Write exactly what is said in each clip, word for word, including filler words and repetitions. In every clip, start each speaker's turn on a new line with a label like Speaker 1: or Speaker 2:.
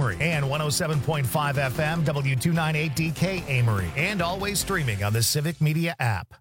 Speaker 1: Amory, and one oh seven point five F M W two ninety-eight D K Amory, and always streaming on the Civic Media app.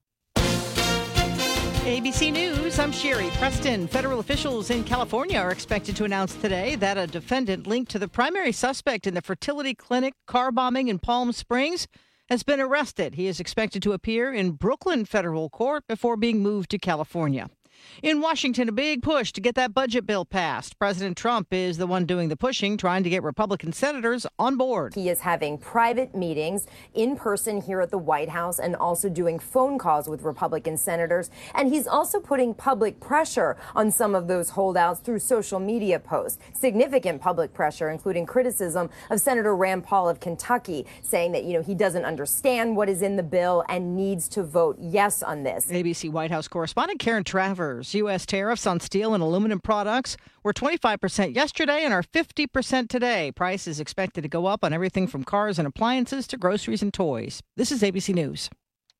Speaker 2: A B C News, I'm Sherry Preston. Federal officials in California are expected to announce today that a defendant linked to the primary suspect in the fertility clinic car bombing in Palm Springs has been arrested. He is expected to appear in Brooklyn federal court before being moved to California. In Washington, a big push to get that budget bill passed. President Trump is the one doing the pushing, trying to get Republican senators on board.
Speaker 3: He is having private meetings in person here at the White House and also doing phone calls with Republican senators. And he's also putting public pressure on some of those holdouts through social media posts. Significant public pressure, including criticism of Senator Rand Paul of Kentucky, saying that, you know, he doesn't understand what is in the bill and needs to vote yes on this.
Speaker 2: A B C White House correspondent Karen Travers. U S tariffs on steel and aluminum products were twenty-five percent yesterday and are fifty percent today. Price is expected to go up on everything from cars and appliances to groceries and toys. This is A B C News.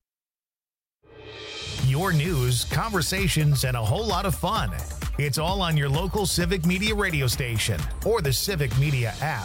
Speaker 1: Your news, conversations, and a whole lot of fun. It's all on your local Civic Media radio station or the Civic Media app.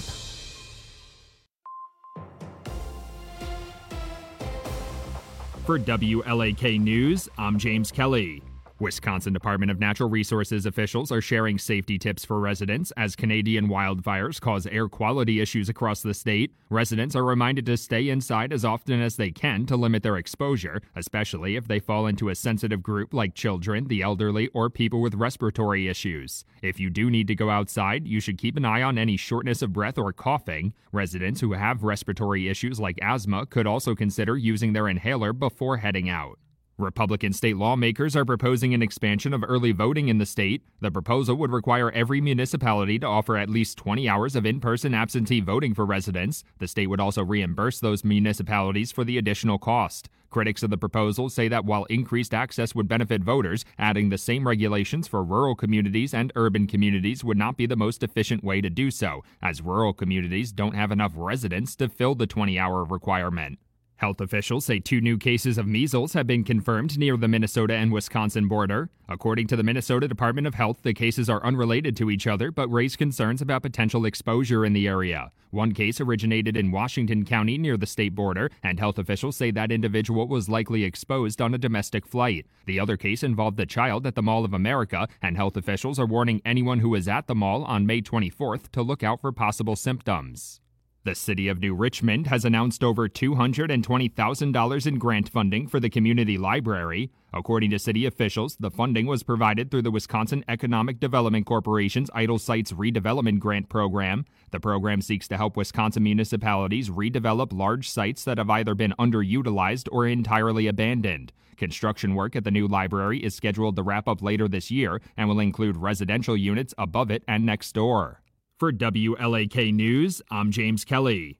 Speaker 4: For W L A K News, I'm James Kelly. Wisconsin Department of Natural Resources officials are sharing safety tips for residents as Canadian wildfires cause air quality issues across the state. Residents are reminded to stay inside as often as they can to limit their exposure, especially if they fall into a sensitive group like children, the elderly, or people with respiratory issues. If you do need to go outside, you should keep an eye on any shortness of breath or coughing. Residents who have respiratory issues like asthma could also consider using their inhaler before heading out. Republican state lawmakers are proposing an expansion of early voting in the state. The proposal would require every municipality to offer at least twenty hours of in-person absentee voting for residents. The state would also reimburse those municipalities for the additional cost. Critics of the proposal say that while increased access would benefit voters, adding the same regulations for rural communities and urban communities would not be the most efficient way to do so, as rural communities don't have enough residents to fill the twenty-hour requirement. Health officials say two new cases of measles have been confirmed near the Minnesota and Wisconsin border. According to the Minnesota Department of Health, the cases are unrelated to each other but raise concerns about potential exposure in the area. One case originated in Washington County near the state border, and health officials say that individual was likely exposed on a domestic flight. The other case involved a child at the Mall of America, and health officials are warning anyone who is at the mall on May twenty-fourth to look out for possible symptoms. The city of New Richmond has announced over two hundred twenty thousand dollars in grant funding for the community library. According to city officials, the funding was provided through the Wisconsin Economic Development Corporation's Idle Sites Redevelopment Grant Program. The program seeks to help Wisconsin municipalities redevelop large sites that have either been underutilized or entirely abandoned. Construction work at the new library is scheduled to wrap up later this year and will include residential units above it and next door. For W L A K News, I'm James Kelly.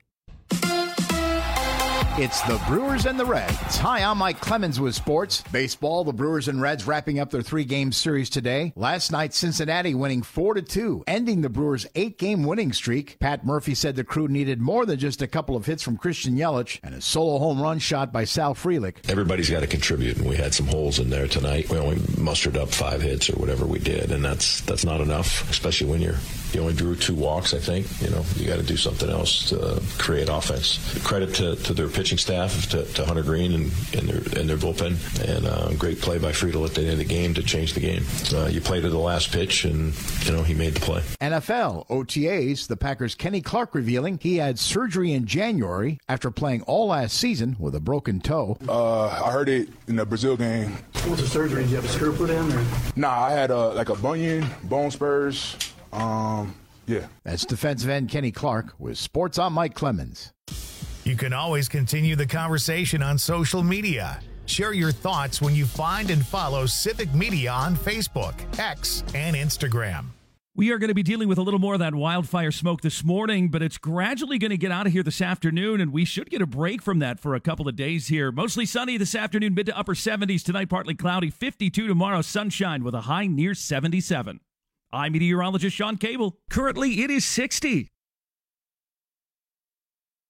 Speaker 5: It's the Brewers and the Reds. Hi, I'm Mike Clemens with sports. Baseball, the Brewers and Reds wrapping up their three-game series today. Last night, Cincinnati winning four to two, ending the Brewers' eight-game winning streak. Pat Murphy said the crew needed more than just a couple of hits from Christian Yelich and a solo home run shot by Sal Frelick.
Speaker 6: Everybody's got to contribute, and we had some holes in there tonight. We only mustered up five hits or whatever we did, and that's that's not enough, especially when you're you only drew two walks, I think. You know, you got to do something else to create offense. Credit to, to their pitching staff, to, to Hunter Green and, and, their, and their bullpen, and uh, great play by Friedel at the end of the game to change the game. Uh, you play to the last pitch, and, you know, he made the play.
Speaker 5: N F L, O T As, the Packers' Kenny Clark revealing he had surgery in January after playing all last season with a broken toe.
Speaker 7: Uh, I heard it in the Brazil game.
Speaker 8: What was the surgery? Did you have a screw put in? Or?
Speaker 7: Nah, I had uh, like a bunion, bone spurs. Um, yeah.
Speaker 5: That's defensive end Kenny Clark with Sports. I'm Mike Clemens.
Speaker 1: You can always continue the conversation on social media. Share your thoughts when you find and follow Civic Media on Facebook, X, and Instagram.
Speaker 9: We are going to be dealing with a little more of that wildfire smoke this morning, but it's gradually going to get out of here this afternoon, and we should get a break from that for a couple of days here. Mostly sunny this afternoon, mid to upper seventies. Tonight, partly cloudy, fifty-two tomorrow, sunshine with a high near seventy-seven. I'm meteorologist Sean Cable. Currently, it is sixty.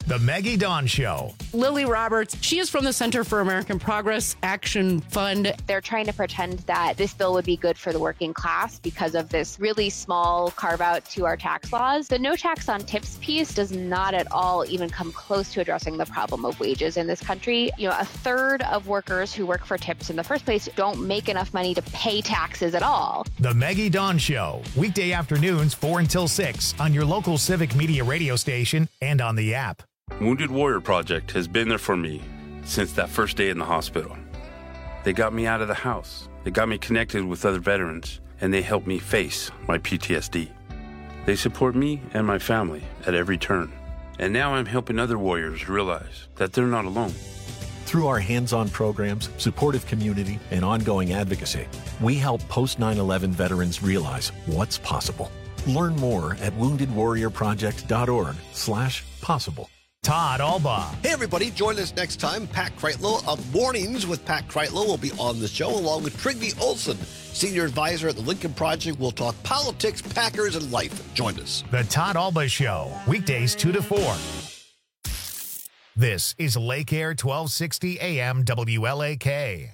Speaker 1: The Maggie Dawn Show.
Speaker 10: Lily Roberts, she is from the Center for American Progress Action Fund.
Speaker 11: They're trying to pretend that this bill would be good for the working class because of this really small carve out to our tax laws. The no tax on tips piece does not at all even come close to addressing the problem of wages in this country. You know, a third of workers who work for tips in the first place don't make enough money to pay taxes at all.
Speaker 1: The Maggie Dawn Show. Weekday afternoons, four until six on your local Civic Media radio station and on the app.
Speaker 12: Wounded Warrior Project has been there for me since that first day in the hospital. They got me out of the house. They got me connected with other veterans, and they helped me face my P T S D. They support me and my family at every turn. And now I'm helping other warriors realize that they're not alone.
Speaker 13: Through our hands-on programs, supportive community, and ongoing advocacy, we help post nine eleven veterans realize what's possible. Learn more at wounded warrior project dot org slash possible.
Speaker 1: Todd Alba.
Speaker 14: Hey, everybody. Join us next time. Pat Kreitlow of Mornings with Pat Kreitlow will be on the show, along with Trygve Olsen, Senior Advisor at the Lincoln Project. We'll talk politics, Packers, and life. Join us.
Speaker 1: The Todd Alba Show. Weekdays two to four. This is Lake Air twelve sixty A M W L A K.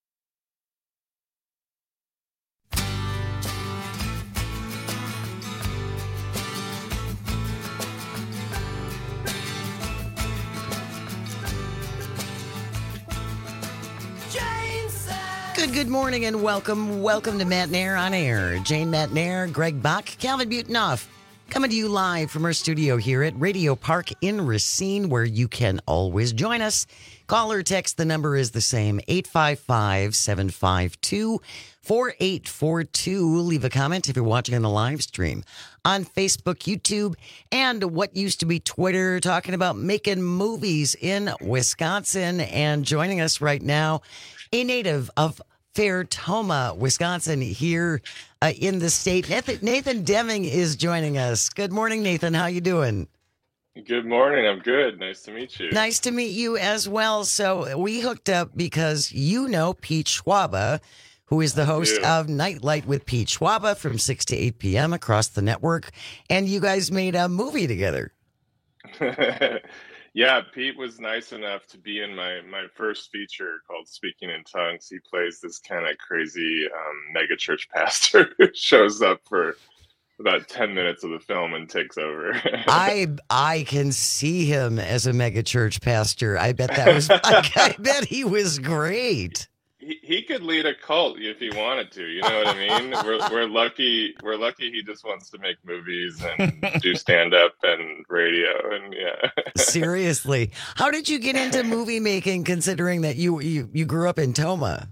Speaker 15: Good, good morning and welcome. Welcome to Matt Nair on Air. Jane Matt Nair, Greg Bach, Calvin Butenhoff, coming to you live from our studio here at Radio Park in Racine, where you can always join us. Call or text, the number is the same, eight five five, seven five two, four eight four two. Leave a comment if you're watching on the live stream on Facebook, YouTube, and what used to be Twitter, talking about making movies in Wisconsin. And joining us right now, a native of Fair Toma, Wisconsin, here uh, in the state. Nathan, Nathan Deming is joining us. Good morning, Nathan. How you doing?
Speaker 16: Good morning. I'm good. Nice to meet you.
Speaker 15: Nice to meet you as well. So we hooked up because you know Pete Schwaba, who is the host of Nightlight with Pete Schwaba from six to eight p.m. across the network. And you guys made a movie together.
Speaker 16: Yeah, Pete was nice enough to be in my, my first feature called Speaking in Tongues. He plays this kind of crazy um, megachurch pastor who shows up for about ten minutes of the film and takes over.
Speaker 15: I I can see him as a megachurch pastor. I bet that was, I, I bet he was great.
Speaker 16: He, he could lead a cult if he wanted to. You know what I mean? We're we're lucky. We're lucky. He just wants to make movies and do stand up and radio and yeah.
Speaker 15: Seriously, how did you get into movie making? Considering that you you you grew up in Toma.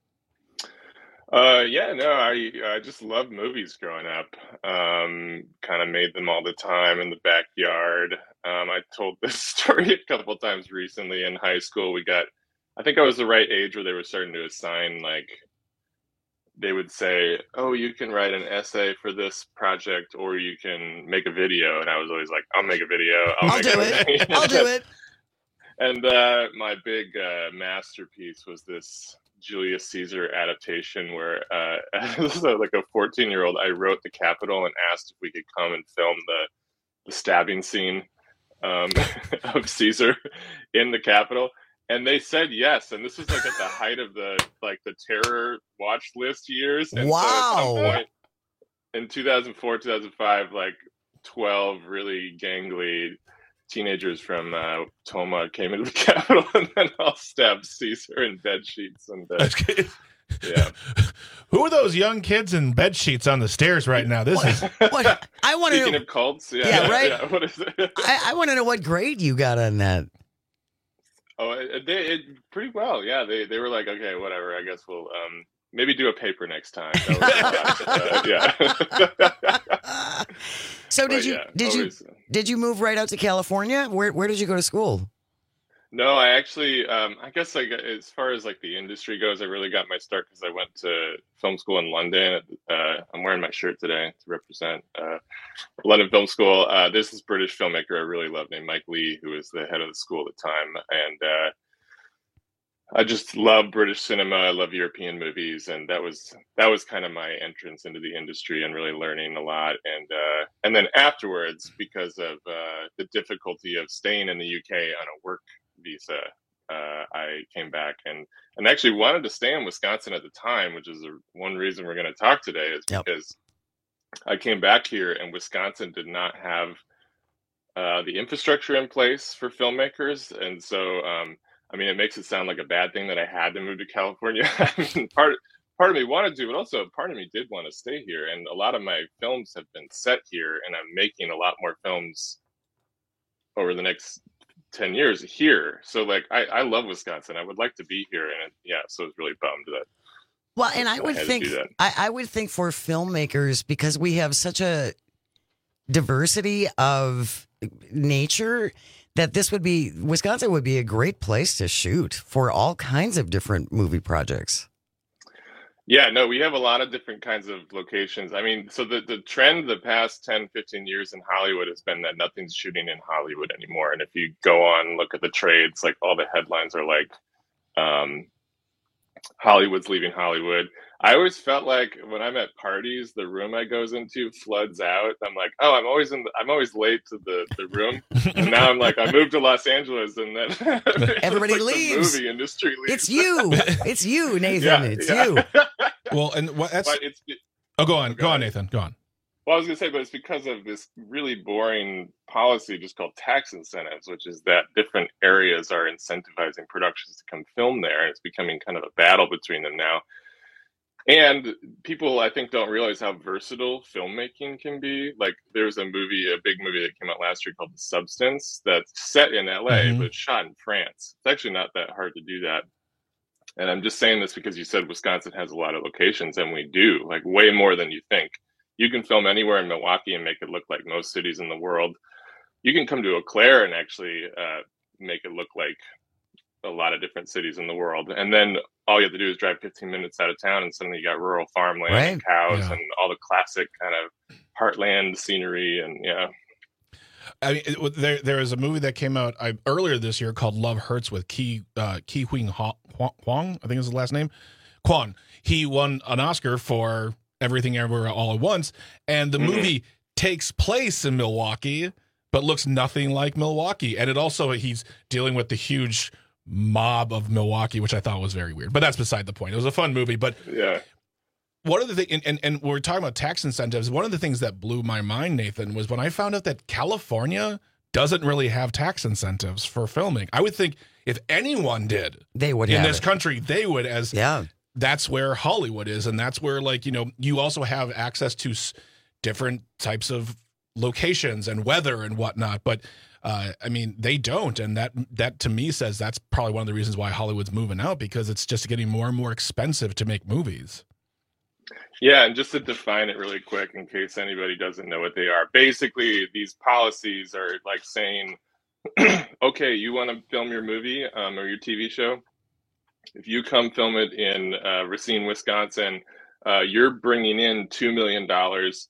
Speaker 16: Uh, yeah, no, I I just loved movies growing up. Um, kind of made them all the time in the backyard. Um, I told this story a couple times recently. In high school, we got. I think I was the right age where they were starting to assign, like, they would say, oh, you can write an essay for this project or you can make a video. And I was always like, I'll make a video. I'll,
Speaker 15: I'll
Speaker 16: make
Speaker 15: do it. it. I'll do it.
Speaker 16: And uh, my big uh, masterpiece was this Julius Caesar adaptation where, uh, as a, like a fourteen-year-old, I wrote the Capitol and asked if we could come and film the, the stabbing scene um, of Caesar in the Capitol. And they said yes, and this was like at the height of the like the terror watch list years. And
Speaker 15: wow!
Speaker 16: So at some point in two thousand four, two thousand five, like twelve really gangly teenagers from uh, Toma came into the Capitol and then all stabbed Caesar in bed sheets. And uh, yeah,
Speaker 17: who are those young kids in bed sheets on the stairs right now? This
Speaker 15: what,
Speaker 17: is
Speaker 15: what I want to
Speaker 16: speaking
Speaker 15: know.
Speaker 16: Of cults, yeah,
Speaker 15: yeah right.
Speaker 16: Yeah, what is it?
Speaker 15: I, I want to know what grade you got on that.
Speaker 16: Oh, it, they it, pretty well. Yeah, they they were like, okay, whatever. I guess we'll um, maybe do a paper next time. That was, uh, yeah.
Speaker 15: So did
Speaker 16: but,
Speaker 15: you
Speaker 16: yeah,
Speaker 15: did
Speaker 16: always,
Speaker 15: you did you move right out to California? Where where did you go to school?
Speaker 16: No, I actually, um, I guess like as far as like the industry goes, I really got my start because I went to film school in London. Uh, I'm wearing my shirt today to represent uh, London Film School. Uh, there's this British filmmaker I really love named Mike Lee, who was the head of the school at the time. And uh, I just love British cinema. I love European movies, and that was that was kind of my entrance into the industry and really learning a lot. And uh, and then afterwards, because of uh, the difficulty of staying in the U K on a work visa, uh, I came back and and actually wanted to stay in Wisconsin at the time, which is a, one reason we're going to talk today is
Speaker 15: Yep.
Speaker 16: because I came back here and Wisconsin did not have uh, the infrastructure in place for filmmakers, and so. Um, I mean, it makes it sound like a bad thing that I had to move to California. I mean, part part of me wanted to, but also part of me did want to stay here. And a lot of my films have been set here, and I'm making a lot more films over the next ten years here. So, like, I, I love Wisconsin. I would like to be here, and yeah, so I was really bummed that.
Speaker 15: Well, and I
Speaker 16: I
Speaker 15: would
Speaker 16: had to
Speaker 15: think
Speaker 16: do that.
Speaker 15: I, I would think for filmmakers, because we have such a diversity of nature, that this would be Wisconsin would be a great place to shoot for all kinds of different movie projects.
Speaker 16: Yeah, no, we have a lot of different kinds of locations. I mean, so the, the trend the past ten, fifteen years in Hollywood has been that nothing's shooting in Hollywood anymore. And if you go on and look at the trades, like all the headlines are like, um, Hollywood's leaving Hollywood. I always felt like when I'm at parties, the room I goes into floods out. I'm like, oh, I'm always in. The, I'm always late to the, the room, and now I'm like, I moved to Los Angeles, and then
Speaker 15: everybody
Speaker 16: like
Speaker 15: leaves.
Speaker 16: The movie industry leaves.
Speaker 15: It's you. It's you, Nathan.
Speaker 16: Yeah,
Speaker 15: it's
Speaker 16: yeah.
Speaker 15: you.
Speaker 17: Well, and what that's.
Speaker 16: But it's, it,
Speaker 17: Oh, go on, go on, Nathan. Go on.
Speaker 16: Well, I was going to say, but it's because of this really boring policy just called tax incentives, which is that different areas are incentivizing productions to come film there. And it's becoming kind of a battle between them now. And people, I think, don't realize how versatile filmmaking can be. Like, there's a movie, a big movie that came out last year called The Substance that's set in L A,
Speaker 17: Mhm.
Speaker 16: but it's shot in France. It's actually not that hard to do that. And I'm just saying this because you said Wisconsin has a lot of locations, and we do, like way more than you think. You can film anywhere in Milwaukee and make it look like most cities in the world. You can come to Eau Claire and actually uh, make it look like a lot of different cities in the world. And then all you have to do is drive fifteen minutes out of town, and suddenly you got rural farmland
Speaker 15: Right.
Speaker 16: and cows
Speaker 17: Yeah.
Speaker 16: and all the classic kind of heartland scenery. And yeah.
Speaker 17: I mean, it, there there is a movie that came out I, earlier this year called Love Hurts with Ki uh, Ki Huang Huang, I think is his last name, Kwan. He won an Oscar for Everything Everywhere All at Once, and the
Speaker 16: Mhm.
Speaker 17: movie takes place in Milwaukee, but looks nothing like Milwaukee. And it also he's dealing with the huge mob of Milwaukee, which I thought was very weird. But that's beside the point. It was a fun movie, but
Speaker 16: Yeah.
Speaker 17: one of the things, and, and, and we're talking about tax incentives. One of the things that blew my mind, Nathan, was when I found out that California doesn't really have tax incentives for filming. I would think if anyone did,
Speaker 15: They would
Speaker 17: in
Speaker 15: have
Speaker 17: this
Speaker 15: it.
Speaker 17: country, they would. As
Speaker 15: Yeah.
Speaker 17: that's where Hollywood is, and that's where, like, you know, you also have access to s- different types of locations and weather and whatnot. But uh, I mean, they don't, and that that to me says that's probably one of the reasons why Hollywood's moving out, because it's just getting more and more expensive to make movies.
Speaker 16: Yeah, and just to define it really quick in case anybody doesn't know what they are. Basically, these policies are like saying, okay, you want to film your movie um, or your T V show? If you come film it in uh, Racine, Wisconsin, uh, you're bringing in two million dollars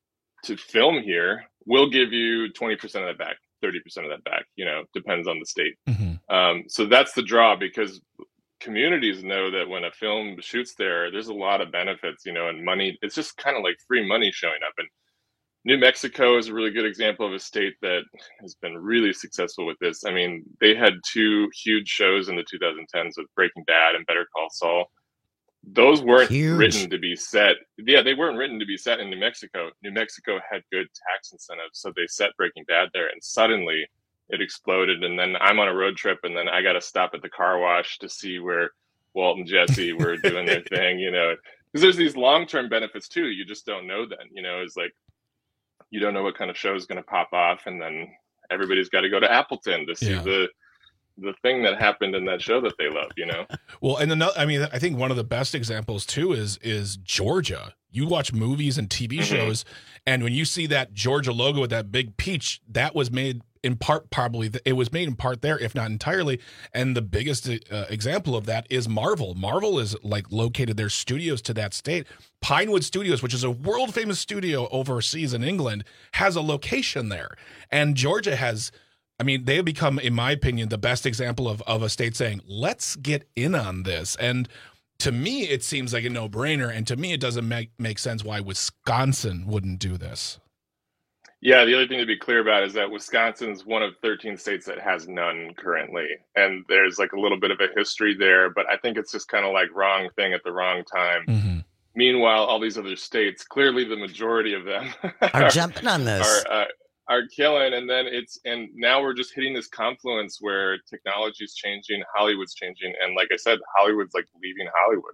Speaker 16: to film here. We'll give you twenty percent of that back, thirty percent of that back, you know, depends on the state.
Speaker 17: Mm-hmm.
Speaker 16: Um, so that's the draw, because communities know that when a film shoots there, there's a lot of benefits, you know, and money. It's just kind of like free money showing up. And New Mexico is a really good example of a state that has been really successful with this. I mean, they had two huge shows in the two thousand tens with Breaking Bad and Better Call Saul. Those weren't
Speaker 15: Huge.
Speaker 16: written to be set. Yeah, they weren't written to be set in New Mexico. New Mexico had good tax incentives, so they set Breaking Bad there, and suddenly it exploded. And then I'm on a road trip, and then I got to stop at the car wash to see where Walt and Jesse were doing their thing, you know, because there's these long-term benefits too. You just don't know then, you know, it's like, you don't know what kind of show is going to pop off. And then everybody's got to go to Appleton to see
Speaker 17: Yeah.
Speaker 16: the, the thing that happened in that show that they love, you know?
Speaker 17: Well, and another, I mean, I think one of the best examples too is is Georgia. You watch movies and T V
Speaker 16: Mhm.
Speaker 17: shows, and when you see that Georgia logo with that big peach, that was made in part, probably it was made in part there, if not entirely. And the biggest uh, example of that is Marvel. Marvel is like located their studios to that state. Pinewood Studios, which is a world famous studio overseas in England, has a location there, and Georgia has I mean, they have become, in my opinion, the best example of, of a state saying, let's get in on this. And to me, it seems like a no-brainer. And to me, it doesn't make, make sense why Wisconsin wouldn't do this.
Speaker 16: Yeah, the other thing to be clear about is that Wisconsin's one of thirteen states that has none currently. And there's like a little bit of a history there, but I think it's just kind of like wrong thing at the wrong time.
Speaker 17: Mm-hmm.
Speaker 16: Meanwhile, all these other states, clearly the majority of them
Speaker 15: are, are jumping on this.
Speaker 16: Are, uh, are killing. And then it's, and now we're just hitting this confluence where technology is changing, Hollywood's changing. And like I said, Hollywood's like leaving Hollywood.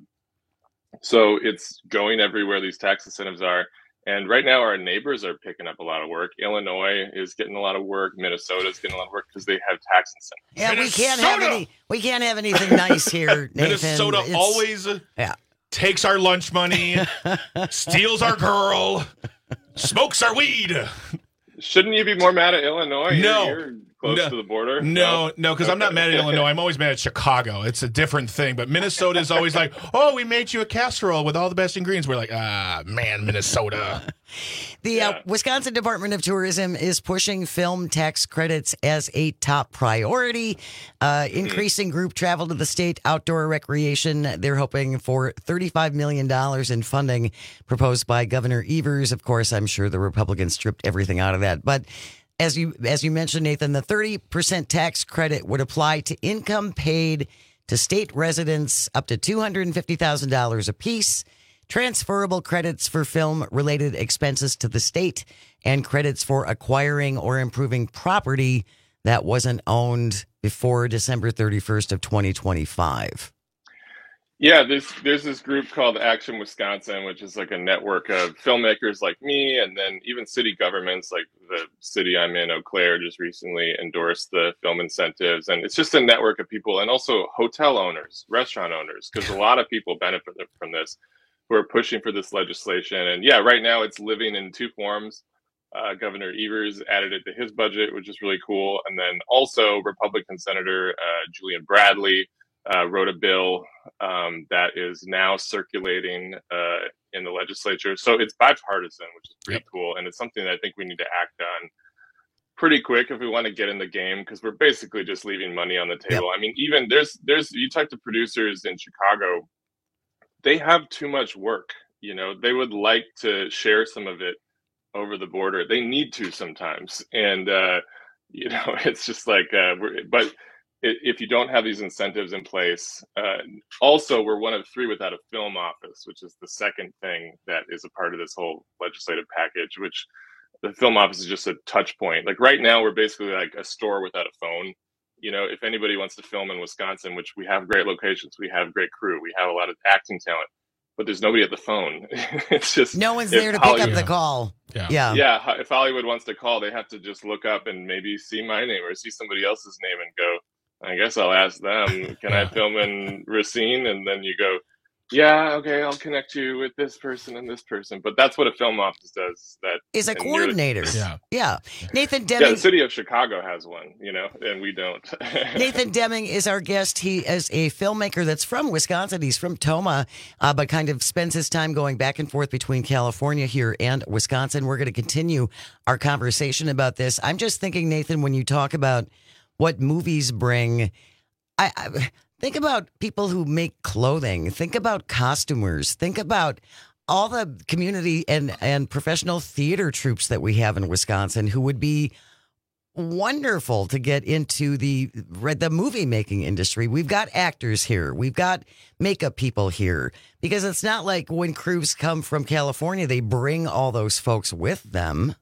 Speaker 16: So it's going everywhere these tax incentives are. And right now our neighbors are picking up a lot of work. Illinois is getting a lot of work. Minnesota's getting a lot of work because they have tax incentives.
Speaker 15: Yeah,
Speaker 16: Minnesota!
Speaker 15: we can't have any, we can't have anything nice here, Nathan.
Speaker 17: Minnesota
Speaker 15: It's,
Speaker 17: always
Speaker 15: yeah.
Speaker 17: takes our lunch money, steals our girl, smokes our weed.
Speaker 16: Shouldn't you be more mad at Illinois?
Speaker 17: No.
Speaker 16: You're, you're close
Speaker 17: no.
Speaker 16: to the border.
Speaker 17: No, no, because
Speaker 16: okay.
Speaker 17: I'm not mad at Illinois. I'm always mad at Chicago. It's a different thing. But Minnesota is always like, oh, we made you a casserole with all the best ingredients. We're like, ah, man, Minnesota.
Speaker 15: The
Speaker 16: yeah.
Speaker 15: uh, Wisconsin Department of Tourism is pushing film tax credits as a top priority, uh, increasing group travel to the state, outdoor recreation. They're hoping for thirty-five million dollars in funding proposed by Governor Evers. Of course, I'm sure the Republicans stripped everything out of that. But as you as you mentioned, Nathan, the thirty percent tax credit would apply to income paid to state residents up to two hundred fifty thousand dollars apiece. Transferable credits for film-related expenses to the state, and credits for acquiring or improving property that wasn't owned before December thirty-first of twenty twenty-five.
Speaker 16: Yeah, there's there's this group called Action Wisconsin, which is like a network of filmmakers like me, and then even city governments, like the city I'm in, Eau Claire, just recently endorsed the film incentives. And it's just a network of people, and also hotel owners, restaurant owners, because a lot of people benefit from this, who are pushing for this legislation. And yeah, right now it's living in two forms. Uh, Governor Evers added it to his budget, which is really cool. And then also Republican Senator uh, Julian Bradley uh, wrote a bill um, that is now circulating uh, in the legislature. So it's bipartisan, which is pretty yep. cool. And it's something that I think we need to act on pretty quick if we want to get in the game, because we're basically just leaving money on the table. Yep. I mean, even there's, there's, you talk to producers in Chicago, they have too much work. You know, they would like to share some of it over the border. They need to sometimes. And, uh, you know, it's just like, uh, we're, but if you don't have these incentives in place, uh, also we're one of three without a film office, which is the second thing that is a part of this whole legislative package, which the film office is just a touch point. Like right now, we're basically like a store without a phone. You know, if anybody wants to film in Wisconsin, which we have great locations, we have great crew, we have a lot of acting talent, but there's nobody at the phone. It's just
Speaker 15: no one's there to pick up the call.
Speaker 17: Yeah.
Speaker 15: yeah,
Speaker 16: yeah. If Hollywood wants to call, they have to just look up and maybe see my name or see somebody else's name and go, I guess I'll ask them, can I film in Racine? And then you go, yeah, okay, I'll connect you with this person and this person. But that's what a film office does. That
Speaker 15: is a coordinator.
Speaker 16: Nearly,
Speaker 15: yeah. yeah. Nathan Deming.
Speaker 16: Yeah, the city of Chicago has one, you know, and we don't.
Speaker 15: Nathan Deming is our guest. He is a filmmaker that's from Wisconsin. He's from Tomah, uh, but kind of spends his time going back and forth between California here and Wisconsin. We're going to continue our conversation about this. I'm just thinking, Nathan, when you talk about what movies bring, I, I think about people who make clothing. Think about costumers. Think about all the community and, and professional theater troupes that we have in Wisconsin who would be wonderful to get into the the movie making industry. We've got actors here. We've got makeup people here, because it's not like when crews come from California, they bring all those folks with them.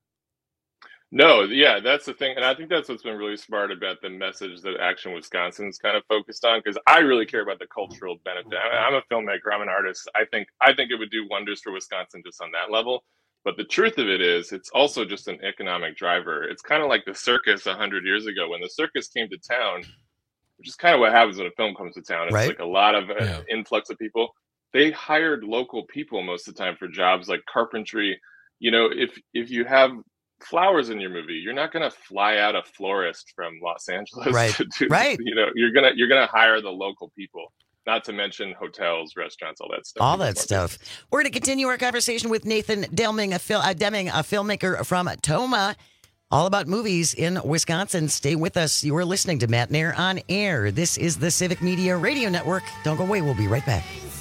Speaker 16: No, yeah, that's the thing. And I think that's what's been really smart about the message that Action Wisconsin's kind of focused on, because I really care about the cultural benefit. I'm a filmmaker, I'm an artist. I think I think it would do wonders for Wisconsin just on that level. But the truth of it is, it's also just an economic driver. It's kind of like the circus one hundred years ago. When the circus came to town, which is kind of what happens when a film comes to town. It's
Speaker 15: right.
Speaker 16: like a lot of uh,
Speaker 17: Yeah.
Speaker 16: influx of people. They hired local people most of the time for jobs like carpentry. You know, if if you have flowers in your movie, you're not going to fly out a florist from Los Angeles
Speaker 15: Right.
Speaker 16: to do,
Speaker 15: Right.
Speaker 16: you know, you're going to you're going to hire the local people, not to mention hotels, restaurants, all that stuff.
Speaker 15: All that stuff. We're going to continue our conversation with Nathan Deming, a, fil- uh, Deming, a filmmaker from Tomah. All about movies in Wisconsin. Stay with us. You are listening to Matt Nair on Air. This is the Civic Media Radio Network. Don't go away. We'll be right back.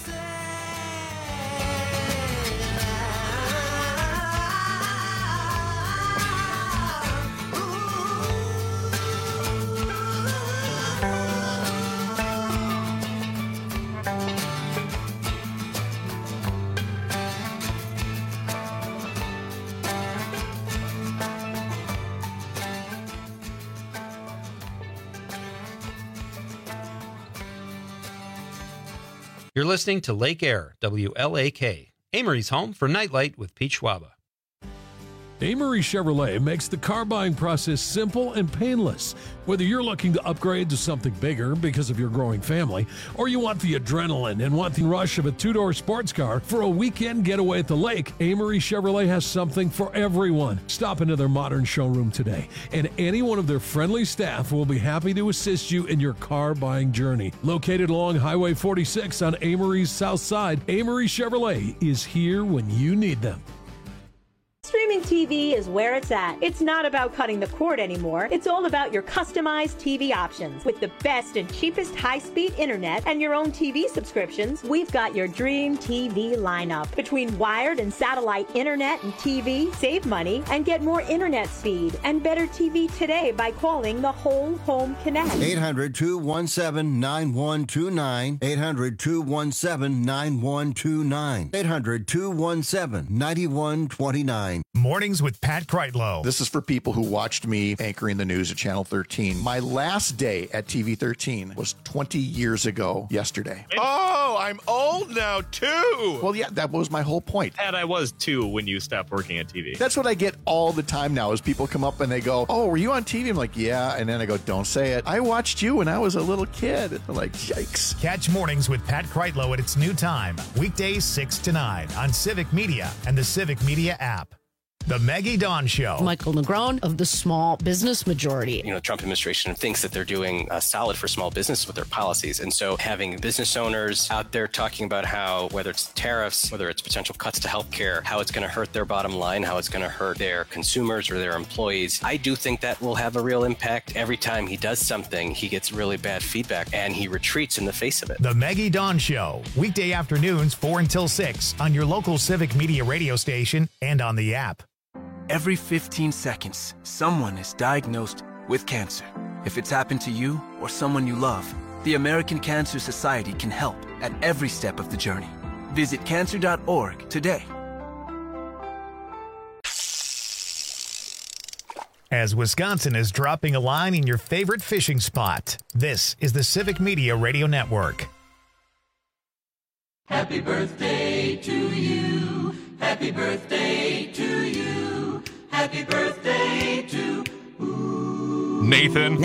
Speaker 18: You're listening to Lake Air, W L A K, Amory's home for Nightlight with Pete Schwaba.
Speaker 19: Amory Chevrolet makes the car buying process simple and painless. Whether you're looking to upgrade to something bigger because of your growing family, or you want the adrenaline and want the rush of a two-door sports car for a weekend getaway at the lake, Amory Chevrolet has something for everyone. Stop into their modern showroom today, and any one of their friendly staff will be happy to assist you in your car buying journey. Located along Highway forty-six on Amory's south side, Amory Chevrolet is here when you need them.
Speaker 20: Streaming T V is where it's at. It's not about cutting the cord anymore. It's all about your customized T V options. With the best and cheapest high-speed internet and your own T V subscriptions, we've got your dream T V lineup. Between wired and satellite internet and T V, save money and get more internet speed and better T V today by calling the Whole Home Connect.
Speaker 21: eight hundred, two one seven, nine one two nine. eight hundred, two one seven, nine one two nine. eight hundred, two one seven, nine one two nine.
Speaker 1: Mornings with Pat Kreitlow.
Speaker 5: This is for people who watched me anchoring the news at Channel thirteen. My last day at T V thirteen was twenty years ago yesterday.
Speaker 22: Oh, I'm old now, too.
Speaker 5: Well, yeah, that was my whole point.
Speaker 23: And I was, too, when you stopped working at T V.
Speaker 5: That's what I get all the time now is people come up and they go, oh, were you on T V? I'm like, yeah. And then I go, don't say it. I watched you when I was a little kid. I'm like, yikes.
Speaker 1: Catch Mornings with Pat Kreitlow at its new time, weekdays six to nine on Civic Media and the Civic Media app. The Maggie Dawn Show.
Speaker 10: Michael Negron of the Small Business Majority.
Speaker 24: You know, the Trump administration thinks that they're doing uh, solid for small business with their policies. And so having business owners out there talking about how, whether it's tariffs, whether it's potential cuts to healthcare, how it's going to hurt their bottom line, how it's going to hurt their consumers or their employees. I do think that will have a real impact. Every time he does something, he gets really bad feedback and he retreats in the face of it.
Speaker 1: The Maggie Dawn Show. Weekday afternoons, four until six on your local Civic Media radio station and on the app.
Speaker 25: Every fifteen seconds, someone is diagnosed with cancer. If it's happened to you or someone you love, the American Cancer Society can help at every step of the journey. Visit cancer dot org today.
Speaker 1: As Wisconsin is dropping a line in your favorite fishing spot, this is the Civic Media Radio Network.
Speaker 26: Happy birthday to you. Happy birthday to you. Happy birthday to ooh.
Speaker 17: Nathan.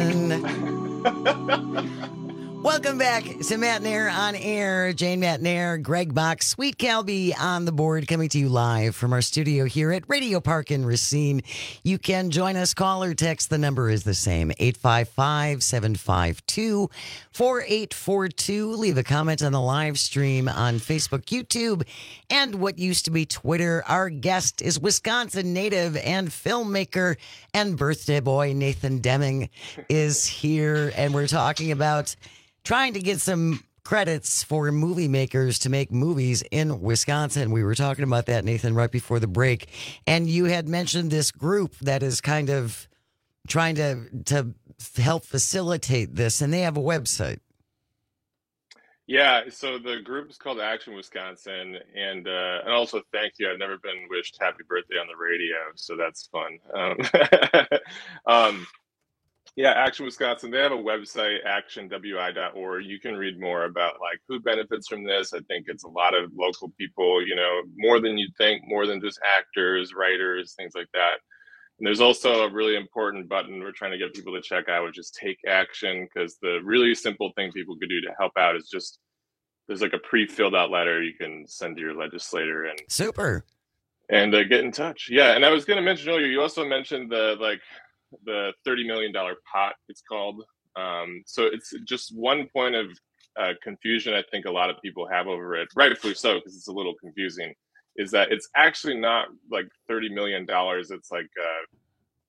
Speaker 15: Nathan. Welcome back to Matt Nair on Air. Jane Matt Nair, Greg Bach, Sweet Calby on the board, coming to you live from our studio here at Radio Park in Racine. You can join us, call or text. The number is the same, eight five five, seven five two, four eight four two. Leave a comment on the live stream on Facebook, YouTube, and what used to be Twitter. Our guest is Wisconsin native and filmmaker and birthday boy Nathan Deming is here, and we're talking about trying to get some credits for movie makers to make movies in Wisconsin. We were talking about that, Nathan, right before the break. And you had mentioned this group that is kind of trying to to help facilitate this, and they have a website.
Speaker 16: Yeah, so the group is called Action Wisconsin, and uh, and also thank you. I've never been wished happy birthday on the radio, so that's fun. Um, um, Yeah, Action Wisconsin. They have a website, action w i dot org. You can read more about like who benefits from this. I think it's a lot of local people, you know, more than you'd think, more than just actors, writers, things like that. And there's also a really important button we're trying to get people to check out, which is Take Action, because the really simple thing people could do to help out is just, there's like a pre-filled out letter you can send to your legislator and
Speaker 15: super
Speaker 16: and uh, get in touch. Yeah, and I was going to mention earlier, you also mentioned the like. the thirty million dollars pot, it's called. Um, so it's just one point of uh, confusion I think a lot of people have over it, rightfully so, because it's a little confusing, is that it's actually not like thirty million dollars. It's like uh,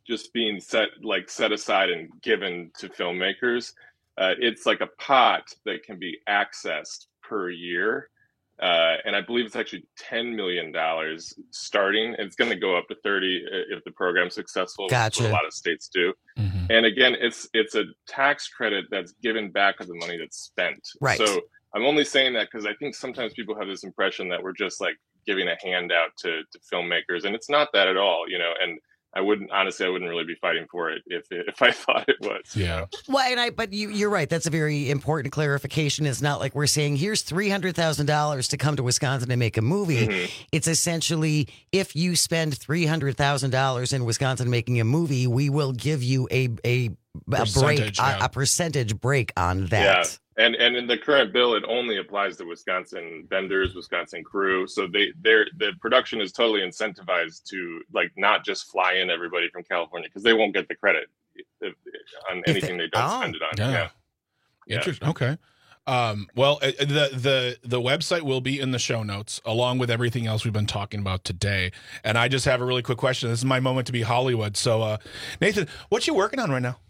Speaker 16: just being set like set aside and given to filmmakers. Uh, it's like a pot that can be accessed per year. Uh, and I believe it's actually ten million dollars starting. It's going to go up to thirty if the program's successful.
Speaker 15: Gotcha.
Speaker 16: What a lot of states do.
Speaker 17: Mm-hmm.
Speaker 16: And again, it's it's a tax credit that's given back of the money that's spent.
Speaker 15: Right.
Speaker 16: So I'm only saying that because I think sometimes people have this impression that we're just like giving a handout to, to filmmakers, and it's not that at all, you know. And I wouldn't honestly, I wouldn't really be fighting for it if if I thought it was.
Speaker 17: Yeah.
Speaker 15: Well, and I, but you, you're right. That's a very important clarification. It's not like we're saying here's three hundred thousand dollars to come to Wisconsin and make a movie.
Speaker 16: Mm-hmm.
Speaker 15: It's essentially if you spend three hundred thousand dollars in Wisconsin making a movie, we will give you a a, a break,
Speaker 17: yeah.
Speaker 15: a, a percentage break on that.
Speaker 16: Yeah. And and in the current bill, it only applies to Wisconsin vendors, Wisconsin crew. So they they're the production is totally incentivized to like not just fly in everybody from California because they won't get the credit if, on anything they, they don't
Speaker 15: oh.
Speaker 16: spend it on.
Speaker 17: Yeah.
Speaker 16: Yeah.
Speaker 17: Interesting. Okay. Um, well, uh, the the the website will be in the show notes along with everything else we've been talking about today. And I just have a really quick question. This is my moment to be Hollywood. So, uh, Nathan, what you working on right now?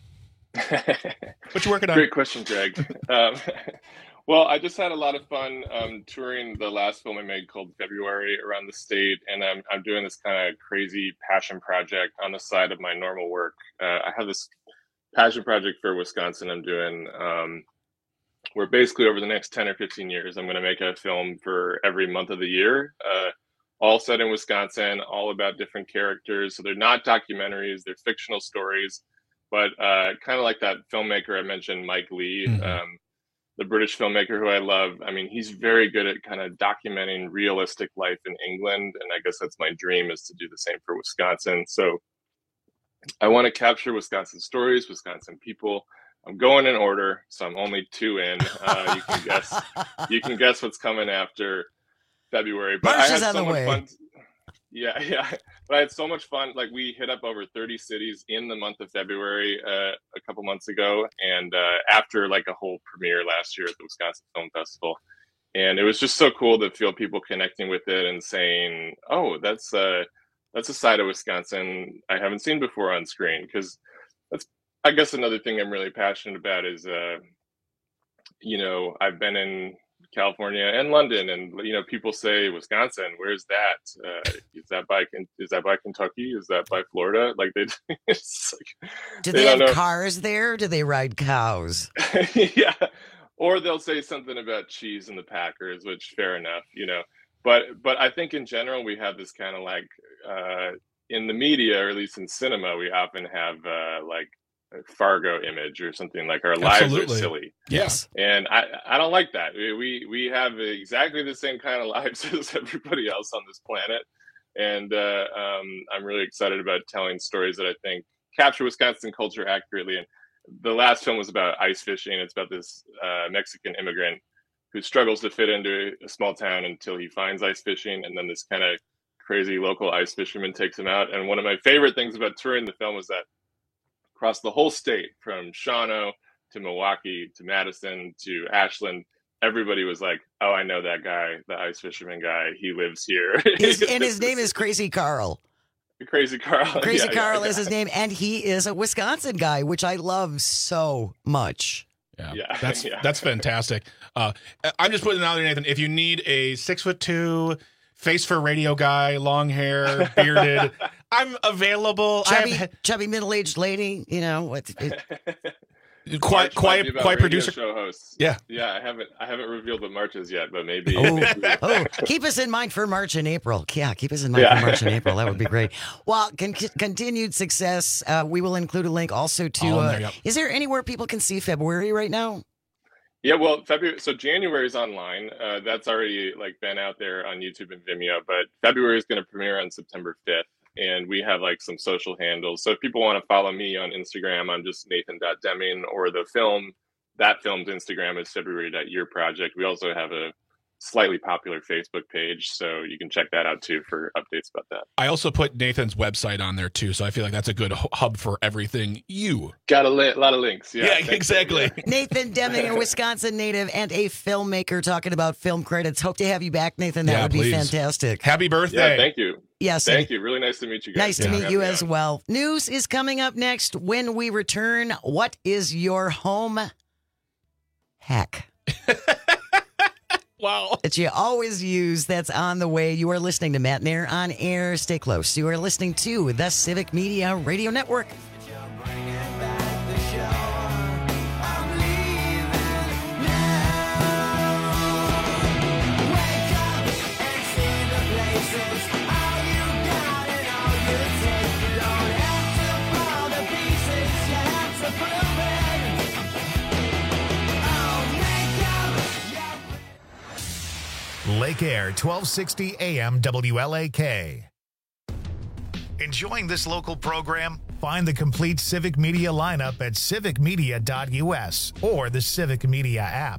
Speaker 17: What you working on?
Speaker 16: Great question, Greg. um, well, I just had a lot of fun um, touring the last film I made called February around the state, and I'm I'm doing this kind of crazy passion project on the side of my normal work. Uh, I have this passion project for Wisconsin I'm doing, um, where basically over the next ten or fifteen years, I'm going to make a film for every month of the year, uh, all set in Wisconsin, all about different characters. So they're not documentaries, they're fictional stories. But uh, kind of like that filmmaker I mentioned, Mike Lee,
Speaker 17: Mm-hmm.
Speaker 16: um, the British filmmaker who I love. I mean, he's very good at kind of documenting realistic life in England. And I guess that's my dream, is to do the same for Wisconsin. So I want to capture Wisconsin stories, Wisconsin people. I'm going in order, so I'm only two in. Uh, you can guess. You can guess what's coming after February. But
Speaker 15: March
Speaker 16: I
Speaker 15: is
Speaker 16: had
Speaker 15: on
Speaker 16: so
Speaker 15: the
Speaker 16: much
Speaker 15: way.
Speaker 16: fun. Yeah, yeah. But I had so much fun. Like, we hit up over thirty cities in the month of February uh, a couple months ago, and uh, after like a whole premiere last year at the Wisconsin Film Festival. And it was just so cool to feel people connecting with it and saying, "Oh, that's uh, that's a side of Wisconsin I haven't seen before on screen." Because that's, I guess, another thing I'm really passionate about is, uh, you know, I've been in California and London, and you know, people say Wisconsin, where's that? Uh, is that by is that by Kentucky? Is that by Florida? Like they, it's like,
Speaker 15: Do
Speaker 16: they
Speaker 15: they,
Speaker 16: don't
Speaker 15: have
Speaker 16: know.
Speaker 15: cars there? Do they ride cows?
Speaker 16: Yeah, or they'll say something about cheese and the Packers, which fair enough, you know. But but I think in general we have this kind of like uh, in the media, or at least in cinema, we often have uh, like a Fargo image or something, like our lives
Speaker 17: Absolutely.
Speaker 16: are silly.
Speaker 17: Yes.
Speaker 16: And I, I don't like that. We we have exactly the same kind of lives as everybody else on this planet. And uh, um, I'm really excited about telling stories that I think capture Wisconsin culture accurately. And the last film was about ice fishing. It's about this uh, Mexican immigrant who struggles to fit into a small town until he finds ice fishing. And then this kind of crazy local ice fisherman takes him out. And one of my favorite things about touring the film was that across the whole state, from Shawano to Milwaukee to Madison to Ashland, everybody was like, "Oh, I know that guy, the ice fisherman guy. He lives here."
Speaker 15: His, and his name is Crazy Carl.
Speaker 16: Crazy Carl.
Speaker 15: Crazy
Speaker 16: Yeah,
Speaker 15: Carl
Speaker 16: yeah,
Speaker 15: is his name, and he is a Wisconsin guy, which I love so much.
Speaker 17: Yeah,
Speaker 16: Yeah,
Speaker 17: that's
Speaker 16: yeah.
Speaker 17: that's fantastic. Uh, I'm just putting it out there, Nathan. If you need a six foot two, face for radio guy, long hair, bearded, I'm available.
Speaker 15: Chubby,
Speaker 17: I have
Speaker 15: chubby middle aged lady, you know what? It,
Speaker 17: quiet,
Speaker 16: March might be
Speaker 17: quiet,
Speaker 16: about
Speaker 17: quiet
Speaker 16: radio
Speaker 17: producer.
Speaker 16: show hosts.
Speaker 17: Yeah.
Speaker 16: yeah. I haven't I haven't revealed what March is yet, but maybe.
Speaker 15: oh,
Speaker 16: maybe-
Speaker 15: oh, keep us in mind for March and April. Yeah, keep us in mind
Speaker 16: Yeah.
Speaker 15: for March and April. That would be great. Well, con- continued success. Uh, we will include a link also to.
Speaker 17: All in
Speaker 15: Uh,
Speaker 17: there, yep.
Speaker 15: Is there anywhere people can see February right now?
Speaker 16: Yeah, well, February. So January is online. Uh, that's already like been out there on YouTube and Vimeo. But February is going to premiere on September fifth, and we have like some social handles. So if people want to follow me on Instagram, I'm just Nathan Deming, or the film. That film's Instagram is February Year Project. We also have a slightly popular Facebook page. So you can check that out too for updates about that.
Speaker 17: I also put Nathan's website on there too, so I feel like that's a good hub for everything you.
Speaker 16: Got a li- lot of links. Yeah,
Speaker 17: yeah exactly.
Speaker 15: Nathan Deming, a Wisconsin native and a filmmaker, talking about film credits. Hope to have you back, Nathan. That
Speaker 17: yeah,
Speaker 15: would
Speaker 17: please.
Speaker 15: be fantastic.
Speaker 17: Happy birthday.
Speaker 16: Yeah, thank you.
Speaker 15: Yes.
Speaker 16: Thank you. Really nice to meet you guys.
Speaker 15: Nice to
Speaker 16: yeah.
Speaker 15: meet you as well. News is coming up next when we return. What is your home hack?
Speaker 17: Wow.
Speaker 15: That you always use, that's on the way. You are listening to Matt Nair on air. Stay close. You are listening to the Civic Media Radio Network.
Speaker 1: Lake Air, twelve sixty A M W L A K. Enjoying this local program? Find the complete Civic Media lineup at civic media dot U S or the Civic Media app.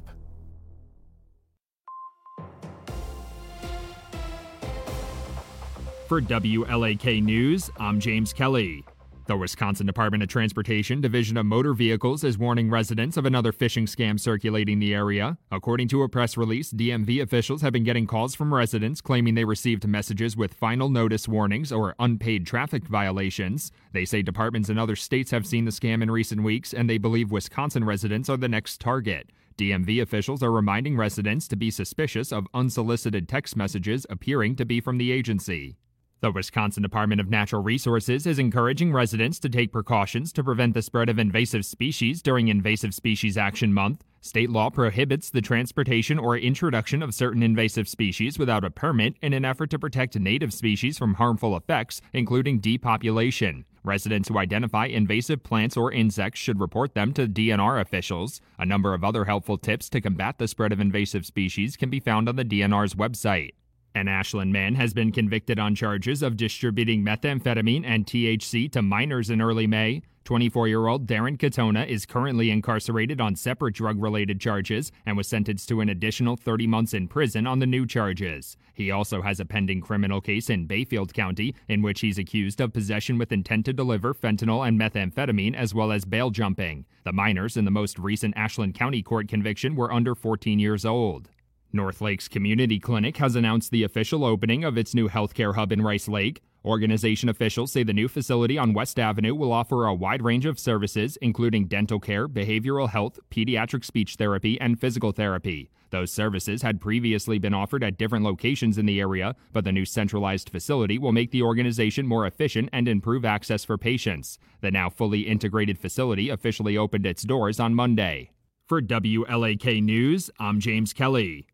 Speaker 2: For W L A K News, I'm James Kelly. The Wisconsin Department of Transportation Division of Motor Vehicles is warning residents of another phishing scam circulating the area. According to a press release, D M V officials have been getting calls from residents claiming they received messages with final notice warnings or unpaid traffic violations. They say departments in other states have seen the scam in recent weeks, and they believe Wisconsin residents are the next target. D M V officials are reminding residents to be suspicious of unsolicited text messages appearing to be from the agency. The Wisconsin Department of Natural Resources is encouraging residents to take precautions to prevent the spread of invasive species during Invasive Species Action Month. State law prohibits the transportation or introduction of certain invasive species without a permit in an effort to protect native species from harmful effects, including depopulation. Residents who identify invasive plants or insects should report them to D N R officials. A number of other helpful tips to combat the spread of invasive species can be found on the D N R's website. An Ashland man has been convicted on charges of distributing methamphetamine and T H C to minors in early May. twenty-four-year-old Darren Katona is currently incarcerated on separate drug-related charges and was sentenced to an additional thirty months in prison on the new charges. He also has a pending criminal case in Bayfield County in which he's accused of possession with intent to deliver fentanyl and methamphetamine as well as bail jumping. The minors in the most recent Ashland County court conviction were under fourteen years old. North Lakes Community Clinic has announced the official opening of its new healthcare hub in Rice Lake. Organization officials say the new facility on West Avenue will offer a wide range of services, including dental care, behavioral health, pediatric speech therapy, and physical therapy. Those services had previously been offered at different locations in the area, but the new centralized facility will make the organization more efficient and improve access for patients. The now fully integrated facility officially opened its doors on Monday. For W L A K News, I'm James Kelly.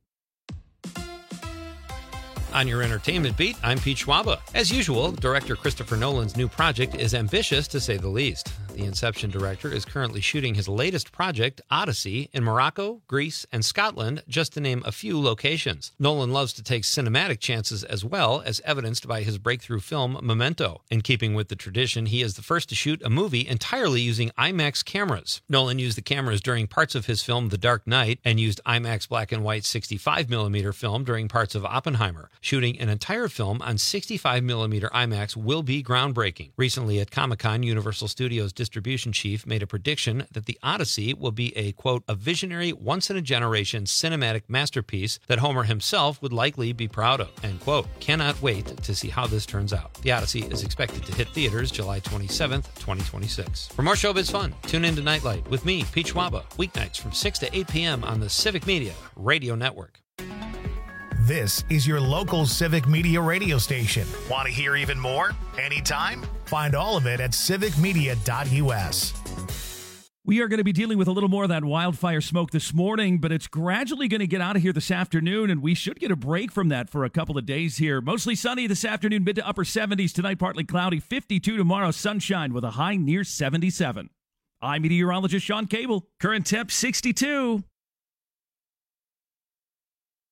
Speaker 18: On your entertainment beat, I'm Pete Schwaba. As usual, director Christopher Nolan's new project is ambitious, to say the least. The Inception director is currently shooting his latest project, Odyssey, in Morocco, Greece, and Scotland, just to name a few locations. Nolan loves to take cinematic chances as well, as evidenced by his breakthrough film, Memento. In keeping with the tradition, he is the first to shoot a movie entirely using IMAX cameras. Nolan used the cameras during parts of his film, The Dark Knight, and used IMAX black and white sixty-five millimeter film during parts of Oppenheimer. Shooting an entire film on sixty-five millimeter IMAX will be groundbreaking. Recently at Comic-Con, Universal Studios distribution chief made a prediction that the Odyssey will be a, quote, a visionary, once-in-a-generation cinematic masterpiece that Homer himself would likely be proud of, end quote. Cannot wait to see how this turns out. The Odyssey is expected to hit theaters July twenty-seventh, twenty twenty-six. For more showbiz fun, tune in to Nightlight with me, Pete Schwaba, weeknights from six to eight p.m. on the Civic Media Radio Network.
Speaker 1: This is your local Civic Media radio station. Want to hear even more? Anytime? Find all of it at civic media dot U S.
Speaker 9: We are going to be dealing with a little more of that wildfire smoke this morning, but it's gradually going to get out of here this afternoon, and we should get a break from that for a couple of days here. Mostly sunny this afternoon, mid to upper seventies. Tonight, partly cloudy, fifty-two tomorrow, sunshine with a high near seventy-seven. I'm meteorologist Sean Cable. Current temp sixty-two.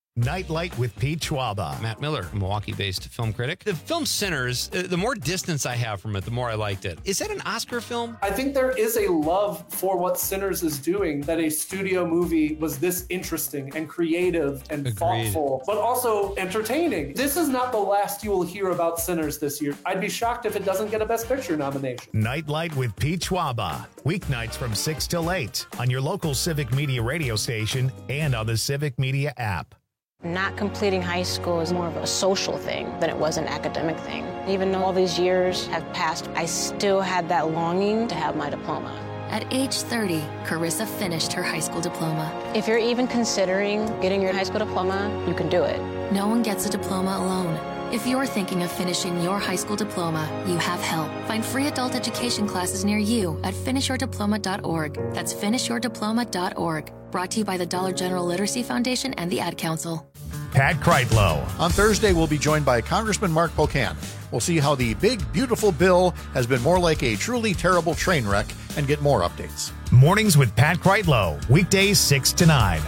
Speaker 1: Nightlight with Pete Schwaba.
Speaker 18: Matt Miller, a Milwaukee-based film critic. The film Sinners, uh, the more distance I have from it, the more I liked it. Is that an Oscar film?
Speaker 3: I think there is a love for what Sinners is doing, that a studio movie was this interesting and creative and
Speaker 18: Agreed.
Speaker 3: thoughtful, but also entertaining. This is not the last you will hear about Sinners this year. I'd be shocked if it doesn't get a Best Picture nomination.
Speaker 1: Nightlight with Pete Schwaba. Weeknights from six till eight on your local Civic Media radio station and on the Civic Media app.
Speaker 4: Not completing high school is more of a social thing than it was an academic thing. Even though all these years have passed, I still had that longing to have my diploma.
Speaker 6: At age thirty, Carissa finished her high school diploma.
Speaker 4: If you're even considering getting your high school diploma, you can do it.
Speaker 6: No one gets a diploma alone. If you're thinking of finishing your high school diploma, you have help. Find free adult education classes near you at finish your diploma dot org. That's finish your diploma dot org. Brought to you by the Dollar General Literacy Foundation and the Ad Council.
Speaker 1: Pat Kreitlow.
Speaker 7: On Thursday, we'll be joined by Congressman Mark Pocan. We'll see how the big, beautiful bill has been more like a truly terrible train wreck and get more updates.
Speaker 1: Mornings with Pat Kreitlow. Weekdays six to nine.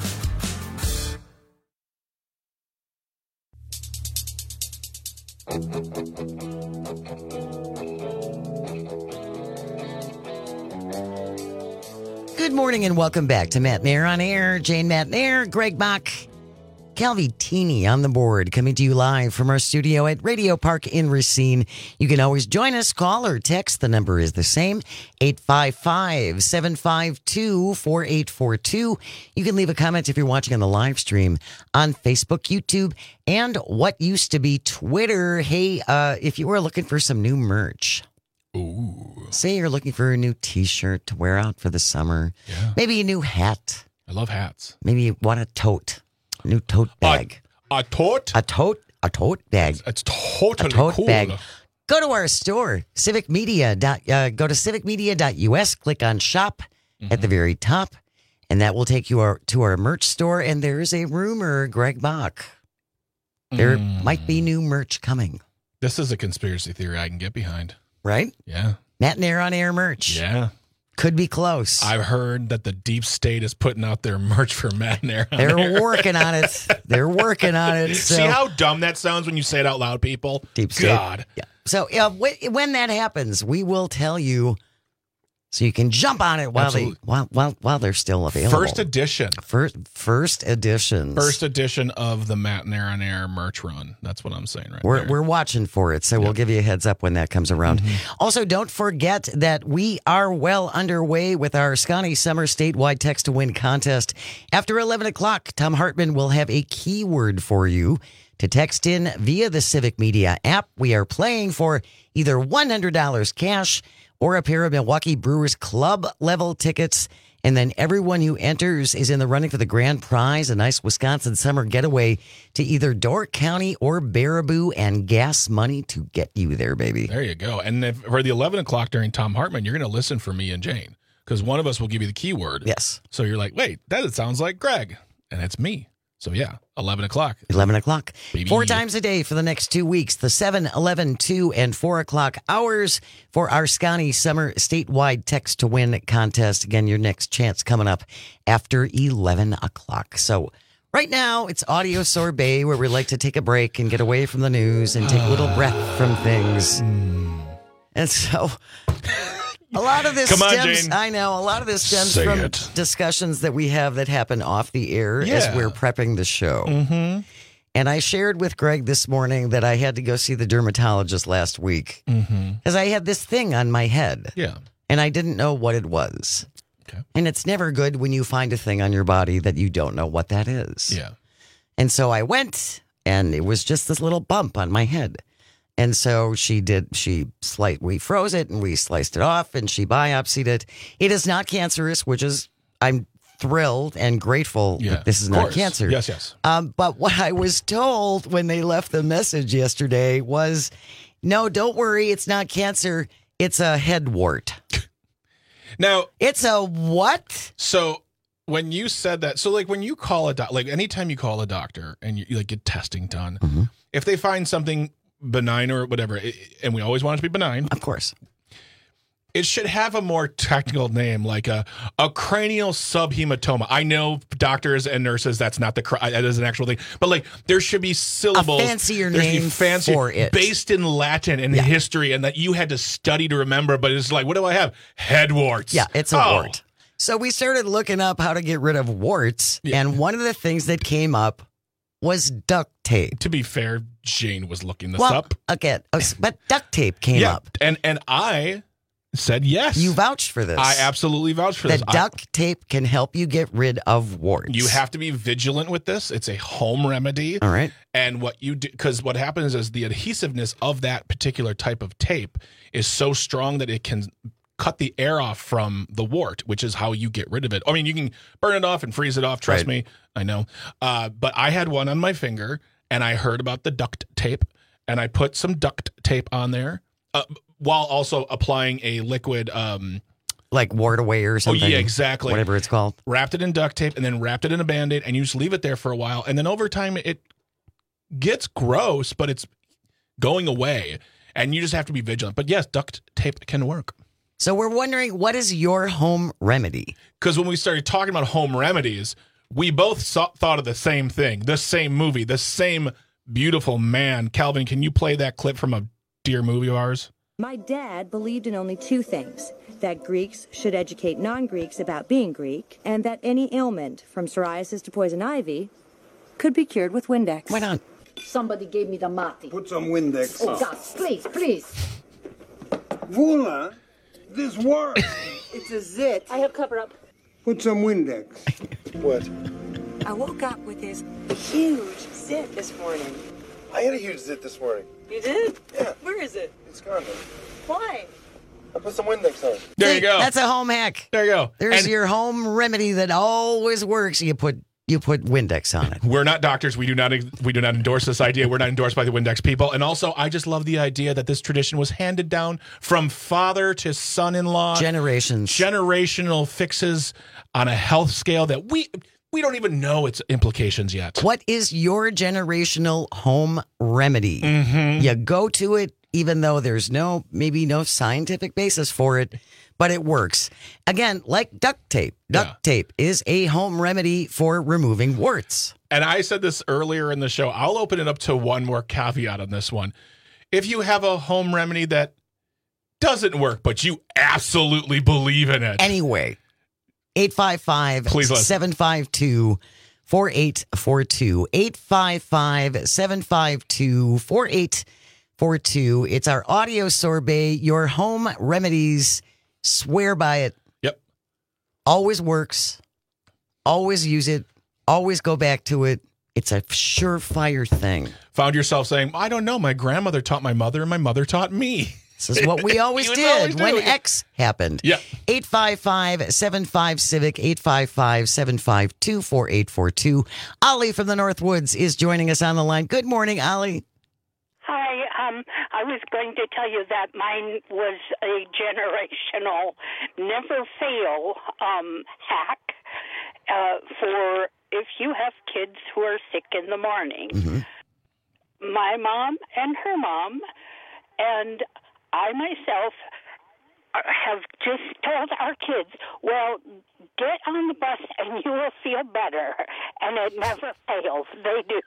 Speaker 15: Good morning and welcome back to Matt Nair on Air. Jane Matt Nair, Greg Bach, Calvi Teeny on the board, coming to you live from our studio at Radio Park in Racine. You can always join us, call or text. The number is the same, eight five five, seven five two, four eight four two. You can leave a comment if you're watching on the live stream on Facebook, YouTube, and what used to be Twitter. Hey, uh, if you were looking for some new merch,
Speaker 17: Ooh.
Speaker 15: say you're looking for a new T-shirt to wear out for the summer,
Speaker 17: Yeah.
Speaker 15: maybe a new hat.
Speaker 17: I love hats.
Speaker 15: Maybe you want a tote. New tote bag.
Speaker 17: A, a tote?
Speaker 15: A tote? A tote bag.
Speaker 17: It's totally
Speaker 15: a tote
Speaker 17: cool.
Speaker 15: bag. Go to our store, Civic Media. Dot, uh, go to civic media dot u s, click on shop
Speaker 17: Mm-hmm.
Speaker 15: at the very top, and that will take you our, to our merch store. And there is a rumor, Greg Bach, there
Speaker 17: Mm.
Speaker 15: might be new merch coming.
Speaker 17: This is a conspiracy theory I can get behind.
Speaker 15: Right?
Speaker 17: Yeah.
Speaker 15: Matt Nair on Air merch.
Speaker 17: Yeah.
Speaker 15: Could be close.
Speaker 17: I've heard that the deep state is putting out their merch for Matt Nair. on
Speaker 15: They're
Speaker 17: Air.
Speaker 15: working on it. They're working on it. So.
Speaker 17: See how dumb that sounds when you say it out loud, people?
Speaker 15: Deep state.
Speaker 17: God.
Speaker 15: Yeah. So uh, wh- when that happens, we will tell you, so you can jump on it while
Speaker 17: Absolutely.
Speaker 15: they while while while they're still available.
Speaker 17: First edition.
Speaker 15: First first editions.
Speaker 17: First edition of the Matt Nair on Air merch run. That's what I'm saying right
Speaker 15: We're
Speaker 17: there.
Speaker 15: we're watching for it, so we'll give you a heads up when that comes around.
Speaker 17: Mm-hmm.
Speaker 15: Also, don't forget that we are well underway with our Scotty Summer statewide text to win contest. After eleven o'clock, Tom Hartman will have a keyword for you to text in via the Civic Media app. We are playing for either one hundred dollars cash or a pair of Milwaukee Brewers club level tickets. And then everyone who enters is in the running for the grand prize, a nice Wisconsin summer getaway to either Door County or Baraboo, and gas money to get you there, baby.
Speaker 17: There you go. And if, for the eleven o'clock during Tom Hartman, you're going to listen for me and Jane, because one of us will give you the keyword.
Speaker 15: Yes.
Speaker 17: So you're like, wait, that sounds like Greg. And it's me. So yeah, eleven o'clock.
Speaker 15: eleven o'clock.
Speaker 17: Baby.
Speaker 15: Four times a day for the next two weeks. The seven, eleven, two, and four o'clock hours for our Scotty Summer statewide text to win contest. Again, your next chance coming up after eleven o'clock. So right now, it's Audio Sorbet, where we like to take a break and get away from the news and take a little breath from things. And so... A lot of this
Speaker 17: Come on,
Speaker 15: stems,
Speaker 17: Jane.
Speaker 15: I know, a lot of this stems
Speaker 17: Say
Speaker 15: from
Speaker 17: it.
Speaker 15: discussions that we have that happen off the air as
Speaker 17: Yeah.
Speaker 15: we're prepping the show.
Speaker 17: Mm-hmm.
Speaker 15: And I shared with Greg this morning that I had to go see the dermatologist last week
Speaker 17: Mm-hmm.
Speaker 15: because I had this thing on my head.
Speaker 17: Yeah.
Speaker 15: And I didn't know what it was.
Speaker 17: Okay.
Speaker 15: And it's never good when you find a thing on your body that you don't know what that is.
Speaker 17: Yeah.
Speaker 15: And so I went, and it was just this little bump on my head. And so she did, she slight, we froze it and we sliced it off and she biopsied it. It is not cancerous, which is, I'm thrilled and grateful
Speaker 17: Yeah.
Speaker 15: that this is
Speaker 17: Of
Speaker 15: not
Speaker 17: course.
Speaker 15: cancer.
Speaker 17: Yes, yes.
Speaker 15: Um, but what I was told when they left the message yesterday was, no, don't worry, it's not cancer. It's a head wart.
Speaker 17: Now,
Speaker 15: it's a what?
Speaker 17: So when you said that, so like when you call a doc, like anytime you call a doctor and you, you like get testing done,
Speaker 15: Mm-hmm.
Speaker 17: if they find something benign or whatever, it, and we always want it to be benign,
Speaker 15: of course,
Speaker 17: It should have a more technical name, like a, a cranial subhematoma. I know doctors and nurses, that's not the that is an actual thing, but like there should be syllables.
Speaker 15: A fancier
Speaker 17: there should
Speaker 15: name
Speaker 17: be fancier,
Speaker 15: for it.
Speaker 17: based in Latin and
Speaker 15: Yeah.
Speaker 17: history, and that you had to study to remember. But it's like, what do I have? Head warts.
Speaker 15: Yeah, it's a
Speaker 17: Oh.
Speaker 15: wart. So we started looking up how to get rid of warts, and one of the things that came up was duct tape.
Speaker 17: To be fair, Jane was looking this
Speaker 15: well,
Speaker 17: up.
Speaker 15: Again, but duct tape came
Speaker 17: yeah,
Speaker 15: up.
Speaker 17: and and I said yes.
Speaker 15: You vouched for this.
Speaker 17: I absolutely vouched for
Speaker 15: that
Speaker 17: this. I-
Speaker 15: duct tape can help you get rid of warts.
Speaker 17: You have to be vigilant with this. It's a home remedy.
Speaker 15: All right.
Speaker 17: And what you do, because what happens is the adhesiveness of that particular type of tape is so strong that it can cut the air off from the wart, which is how you get rid of it. I mean, you can burn it off and freeze it off. Trust
Speaker 15: Right.
Speaker 17: me. I know. Uh, but I had one on my finger and I heard about the duct tape and I put some duct tape on there uh, while also applying a liquid. Um,
Speaker 15: like wart away or something.
Speaker 17: Oh, yeah, exactly.
Speaker 15: Whatever it's called.
Speaker 17: Wrapped it in duct tape and then wrapped it in a Band-Aid and you just leave it there for a while. And then over time, it gets gross, but it's going away. And you just have to be vigilant. But yes, duct tape can work.
Speaker 15: So we're wondering, what is your home remedy?
Speaker 17: Because when we started talking about home remedies, we both saw, thought of the same thing, the same movie, the same beautiful man. Calvin, can you play that clip from a dear movie of ours?
Speaker 8: My dad believed in only two things, that Greeks should educate non-Greeks about being Greek, and that any ailment, from psoriasis to poison ivy, could be cured with Windex.
Speaker 15: Why not?
Speaker 11: Somebody gave me the mati.
Speaker 12: Put some Windex.
Speaker 11: Oh, God, please, please.
Speaker 12: Vula, this works.
Speaker 8: It's a zit.
Speaker 11: I have cover up.
Speaker 12: Put some Windex. What?
Speaker 8: I woke up with this huge zit this morning.
Speaker 12: I had a huge zit this morning.
Speaker 8: You did?
Speaker 12: Yeah.
Speaker 8: Where is it?
Speaker 12: It's gone.
Speaker 8: Why?
Speaker 12: I put some Windex on.
Speaker 17: There
Speaker 15: See,
Speaker 17: you go.
Speaker 15: That's a home hack.
Speaker 17: There you go.
Speaker 15: There's
Speaker 17: And
Speaker 15: your home remedy that always works. You put you put Windex on it.
Speaker 17: we're not doctors. We do not we do not endorse this idea. We're not endorsed by the Windex people. And also, I just love the idea that this tradition was handed down from father to son-in-law.
Speaker 15: Generations.
Speaker 17: Generational fixes on a health scale that we we don't even know its implications yet.
Speaker 15: What is your generational home remedy?
Speaker 17: Mm-hmm.
Speaker 15: You go to it even though there's no, maybe no scientific basis for it, but it works. Again, like duct tape. Duct
Speaker 17: Yeah.
Speaker 15: tape is a home remedy for removing warts.
Speaker 17: And I said this earlier in the show. I'll open it up to one more caveat on this one. If you have a home remedy that doesn't work, but you absolutely believe in it.
Speaker 15: Anyway, eight five five,
Speaker 17: Please listen.
Speaker 15: seven five two, four eight four two. eight five five, seven five two, four eight four two. It's our audio sorbet. Your home remedies, swear by it.
Speaker 17: Yep.
Speaker 15: Always works. Always use it. Always go back to it. It's a surefire thing.
Speaker 17: Found yourself saying, I don't know, my grandmother taught my mother and my mother taught me.
Speaker 15: This is what we always
Speaker 17: You
Speaker 15: did
Speaker 17: always do.
Speaker 15: when X happened.
Speaker 17: Yeah.
Speaker 15: eight five five, seven five, Civic, eight five five, seven five two, four eight four two. Ollie from the Northwoods is joining us on the line. Good morning, Ollie.
Speaker 13: Hi, um, I was going to tell you that mine was a generational never fail um, hack uh, for if you have kids who are sick in the morning.
Speaker 15: Mm-hmm.
Speaker 13: My mom and her mom and I myself have just told our kids, well, get on the bus and you will feel better. And it never fails. They do.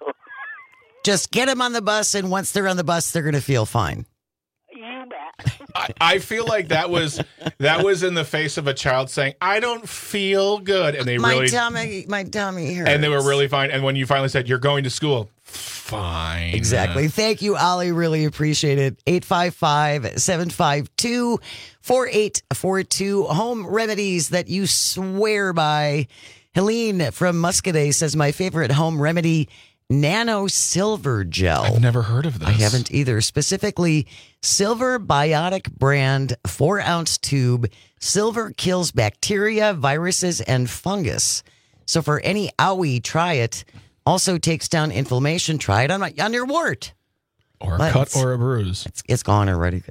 Speaker 15: Just get them on the bus, and once they're on the bus, they're going to feel fine.
Speaker 13: You bet.
Speaker 17: I, I feel like that was that was in the face of a child saying, I don't feel good. And they
Speaker 15: my
Speaker 17: really
Speaker 15: tummy, my tummy hurts.
Speaker 17: and they were really fine. And when you finally said, you're going to school, fine.
Speaker 15: Exactly. Thank you, Ollie. Really appreciate it. eight five five, seven five two, four eight four two. Home remedies that you swear by. Helene from Muscadet says, my favorite home remedy, Nano Silver Gel.
Speaker 17: I've never heard of this.
Speaker 15: I haven't either. Specifically, Silver Biotic brand, four ounce tube. Silver kills bacteria, viruses, and fungus. So for any owie, try it. Also takes down inflammation. Try it on, my, on your wart.
Speaker 17: Or a
Speaker 15: But
Speaker 17: cut
Speaker 15: it's-
Speaker 17: or a bruise.
Speaker 15: It's, it's gone already.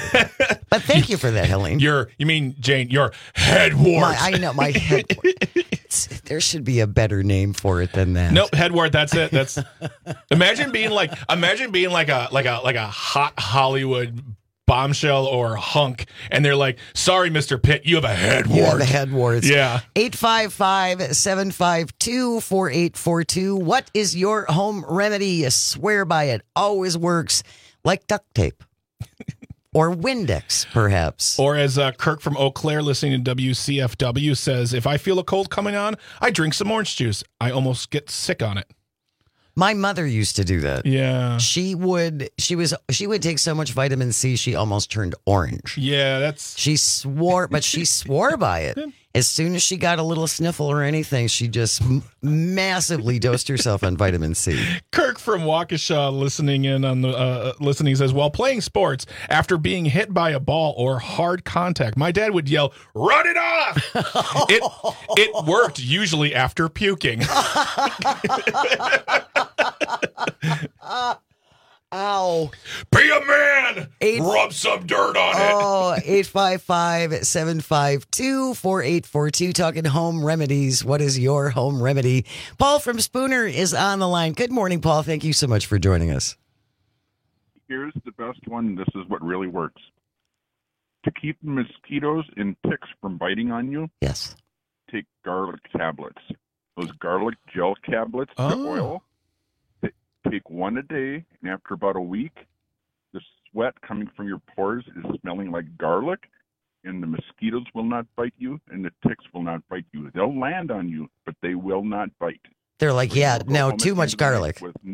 Speaker 15: But thank you for that, Helene.
Speaker 17: Your, you mean, Jane, your head wart.
Speaker 15: My, I know, my head wart. It's, there should be a better name for it than that.
Speaker 17: Nope, head wart. That's it. That's imagine being like imagine being like a like a like a hot Hollywood bombshell or hunk, and they're like, sorry, Mister Pitt, you have a head wart.
Speaker 15: You have a head wart.
Speaker 17: Yeah.
Speaker 15: eight five five, seven five two, four eight four two. What is your home remedy? You swear by it. Always works. Like duct tape. Or Windex, perhaps.
Speaker 17: Or as uh, Kirk from Eau Claire listening to W C F W says, if I feel a cold coming on, I drink some orange juice. I almost get sick on it.
Speaker 15: My mother used to do that.
Speaker 17: Yeah.
Speaker 15: She would she was she would take so much vitamin C she almost turned orange.
Speaker 17: Yeah, that's
Speaker 15: She swore but she swore by it. As soon as she got a little sniffle or anything, she just m- massively dosed herself on vitamin C.
Speaker 17: Kirk from Waukesha listening in on the uh, listening says, while playing sports, after being hit by a ball or hard contact, my dad would yell, "Run it off!" it it worked usually after puking.
Speaker 15: Ow.
Speaker 17: Be a man!
Speaker 15: Eight,
Speaker 17: Rub some dirt on it.
Speaker 15: Oh, eight five five, seven five two, four eight four two. Talking home remedies. What is your home remedy? Paul from Spooner is on the line. Good morning, Paul. Thank you so much for joining us.
Speaker 14: Here's the best one. This is what really works. To keep mosquitoes and ticks from biting on you,
Speaker 15: yes,
Speaker 14: take garlic tablets. Those garlic gel tablets to
Speaker 17: Oh.
Speaker 14: oil. Take one a day, and after about a week, the sweat coming from your pores is smelling like garlic, and the mosquitoes will not bite you, and the ticks will not bite you. They'll land on you, but they will not bite.
Speaker 15: They're like, yeah,
Speaker 14: Go
Speaker 15: no,
Speaker 14: home
Speaker 15: too
Speaker 14: at
Speaker 15: much
Speaker 14: the end of the
Speaker 15: garlic.
Speaker 14: night with-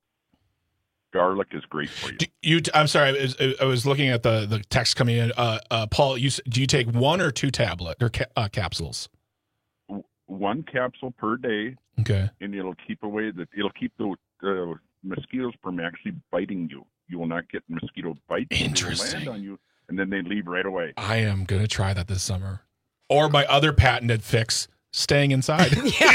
Speaker 14: Garlic is great for you.
Speaker 17: Do you, I'm sorry. I was, I was looking at the, the text coming in. Uh, uh, Paul, you, s- do you take one or two tablet or ca- uh, capsules?
Speaker 14: One capsule per day.
Speaker 17: Okay.
Speaker 14: And it'll keep away the it'll keep the uh, mosquitoes from actually biting you. You will not get mosquito bites.
Speaker 17: Interesting.
Speaker 14: They will land on you, and then they leave right away.
Speaker 17: I am going to try that this summer. Or my other patented fix, staying inside.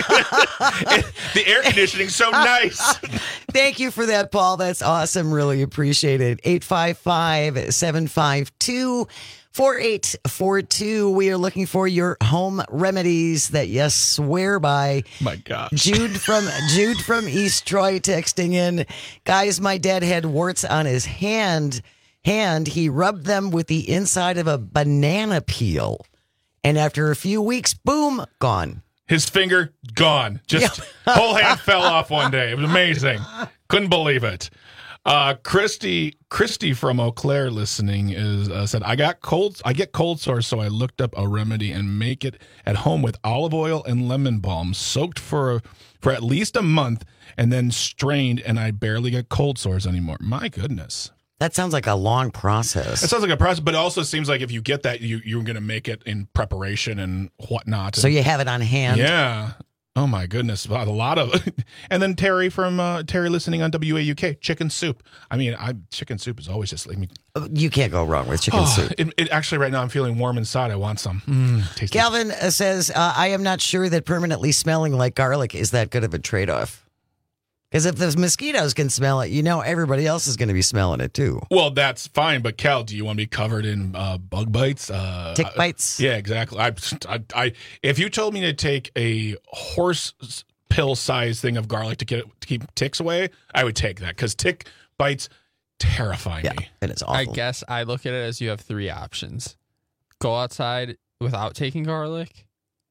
Speaker 17: The air conditioning's so nice.
Speaker 15: Thank you for that, Paul. That's awesome. Really appreciate it. eight five five, seven five two, four eight four two. We are looking for your home remedies that you swear by.
Speaker 17: My God.
Speaker 15: Jude from Jude from East Troy texting in. Guys, my dad had warts on his hand. Hand. He rubbed them with the inside of a banana peel. And after a few weeks, boom, gone.
Speaker 17: His finger, gone. Just whole hand fell off one day. It was amazing. Couldn't believe it. Uh, Christy, Christy from Eau Claire listening is uh, said, I got cold. I get cold sores, so I looked up a remedy and make it at home with olive oil and lemon balm, soaked for for at least a month, and then strained, and I barely get cold sores anymore. My goodness.
Speaker 15: That sounds like a long process.
Speaker 17: It sounds like a process, but it also seems like if you get that, you, you're going to make it in preparation and whatnot.
Speaker 15: So
Speaker 17: And-
Speaker 15: you have it on hand.
Speaker 17: Yeah. Oh my goodness, wow, a lot of, and then Terry from uh, Terry listening on W A U K, chicken soup. I mean, I chicken soup is always just like me.
Speaker 15: You can't go wrong with chicken
Speaker 17: Oh,
Speaker 15: soup.
Speaker 17: It, it actually right now I'm feeling warm inside. I want some. Mm, tasty.
Speaker 15: Calvin uh, says, uh, I am not sure that permanently smelling like garlic is that good of a trade-off. Because if the mosquitoes can smell it, you know everybody else is going to be smelling it too.
Speaker 17: Well, that's fine, but Cal, do you want to be covered in uh, bug bites? Uh,
Speaker 15: Tick bites?
Speaker 17: Yeah, exactly. I, I, I, if you told me to take a horse pill size thing of garlic to get to keep ticks away, I would take that because tick bites terrify
Speaker 15: yeah,
Speaker 17: me.
Speaker 15: It is awful.
Speaker 19: I guess I look at it as you have three options: go outside without taking garlic,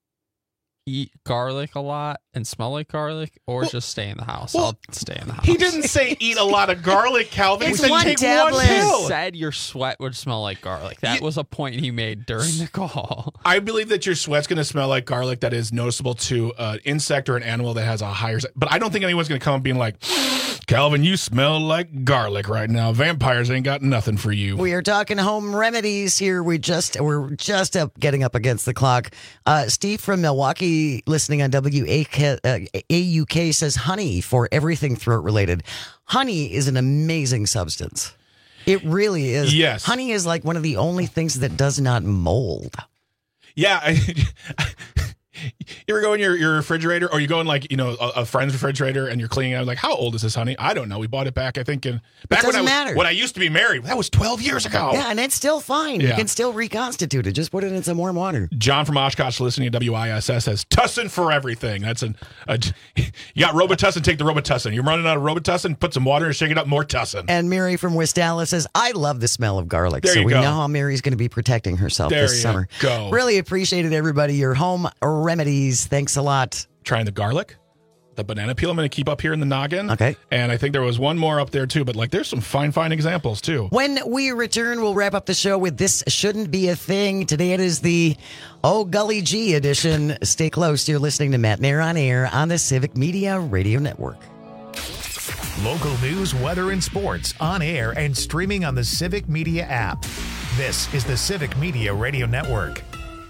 Speaker 19: eat garlic a lot and smell like garlic, or
Speaker 17: well,
Speaker 19: just stay in the house.
Speaker 17: well,
Speaker 19: I'll stay in the house.
Speaker 17: He didn't say eat a lot of garlic, Calvin.
Speaker 15: It's
Speaker 17: he said
Speaker 15: one
Speaker 17: take
Speaker 15: tablet.
Speaker 17: one pill.
Speaker 19: He said your sweat would smell like garlic. That
Speaker 17: You-
Speaker 19: was a point he made during the call.
Speaker 17: I believe that your sweat's going to smell like garlic that is noticeable to an insect or an animal that has a higher... But I don't think anyone's going to come up being like, Calvin, you smell like garlic right now. Vampires ain't got nothing for you.
Speaker 15: We are talking home remedies here. We just we're just up getting up against the clock. Uh, Steve from Milwaukee, listening on W A K, uh, A U K, says honey for everything throat related. Honey is an amazing substance. It really is.
Speaker 17: Yes.
Speaker 15: Honey is like one of the only things that does not mold.
Speaker 17: Yeah. I, You ever go in your, your refrigerator, or you go in like, you know, a, a friend's refrigerator and you're cleaning out, like, how old is this, honey? I don't know. We bought it back, I think, in back when I, was,
Speaker 15: matter.
Speaker 17: when I used to be married. That was twelve years ago.
Speaker 15: Yeah, and it's still fine.
Speaker 17: Yeah.
Speaker 15: You can still reconstitute it. Just put it in some warm water.
Speaker 17: John from Oshkosh listening to W I S S says, Tussin for everything. That's an, a, you got Robitussin, take the Robitussin. You're running out of Robitussin, put some water and shake it up, more Tussin.
Speaker 15: And Mary from West Dallas says, I love the smell of garlic.
Speaker 17: There
Speaker 15: so
Speaker 17: you
Speaker 15: we
Speaker 17: go.
Speaker 15: know how Mary's going to be protecting herself
Speaker 17: There
Speaker 15: this
Speaker 17: you
Speaker 15: summer.
Speaker 17: go.
Speaker 15: Really appreciated everybody. Your home remedies. Thanks a lot.
Speaker 17: Trying the garlic, the banana peel I'm going to keep up here in the noggin.
Speaker 15: Okay.
Speaker 17: And I think there was one more up there too, but like there's some fine, fine examples too.
Speaker 15: When we return, we'll wrap up the show with This Shouldn't Be a Thing. Today it is the Oh Gully G edition. Stay close. You're listening to Matt Nair on Air on the Civic Media Radio Network.
Speaker 1: Local news, weather, and sports on air and streaming on the Civic Media app. This is the Civic Media Radio Network.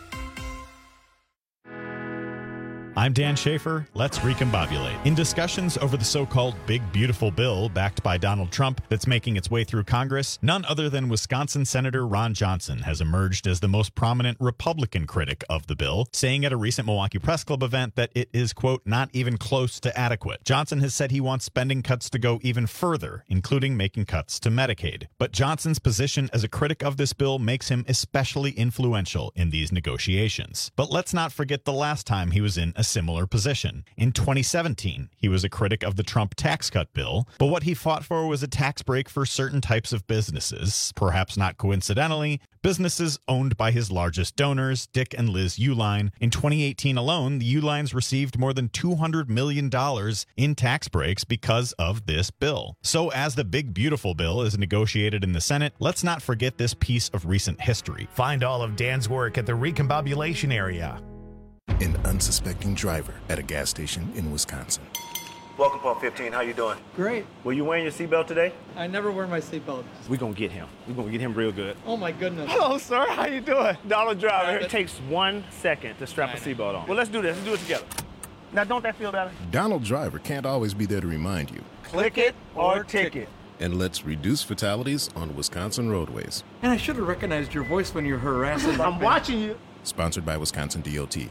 Speaker 5: I'm Dan Schaefer. Let's recombobulate. In discussions over the so-called Big Beautiful Bill backed by Donald Trump that's making its way through Congress, none other than Wisconsin Senator Ron Johnson has emerged as the most prominent Republican critic of the bill, saying at a recent Milwaukee Press Club event that it is, quote, not even close to adequate. Johnson has said he wants spending cuts to go even further, including making cuts to Medicaid. But Johnson's position as a critic of this bill makes him especially influential in these negotiations. But let's not forget the last time he was in a similar position. In twenty seventeen, he was a critic of the Trump tax cut bill, but what he fought for was a tax break for certain types of businesses, perhaps not coincidentally, businesses owned by his largest donors, Dick and Liz Uline. In twenty eighteen alone, the Ulines received more than two hundred million dollars in tax breaks because of this bill. So as the Big Beautiful Bill is negotiated in the Senate, let's not forget this piece of recent history.
Speaker 1: Find all of Dan's work at the Recombobulation area.
Speaker 10: An unsuspecting driver at a gas station in Wisconsin.
Speaker 20: Welcome, Pump fifteen. How you doing?
Speaker 21: Great.
Speaker 20: Were you wearing your seatbelt today?
Speaker 21: I never wear my seatbelt.
Speaker 20: We're going to get him. We're going to get him real good.
Speaker 21: Oh, my goodness.
Speaker 20: Hello, sir. How you doing? Dollar Driver. It takes one second to strap a seatbelt on. Well, let's do this. Let's do it together. Now, don't that feel better?
Speaker 10: Donald Driver can't always be there to remind you.
Speaker 20: Click it or ticket.
Speaker 10: And let's reduce fatalities on Wisconsin roadways.
Speaker 21: And I should have recognized your voice when you're harassing.
Speaker 20: I'm watching you.
Speaker 10: Sponsored by Wisconsin D O T.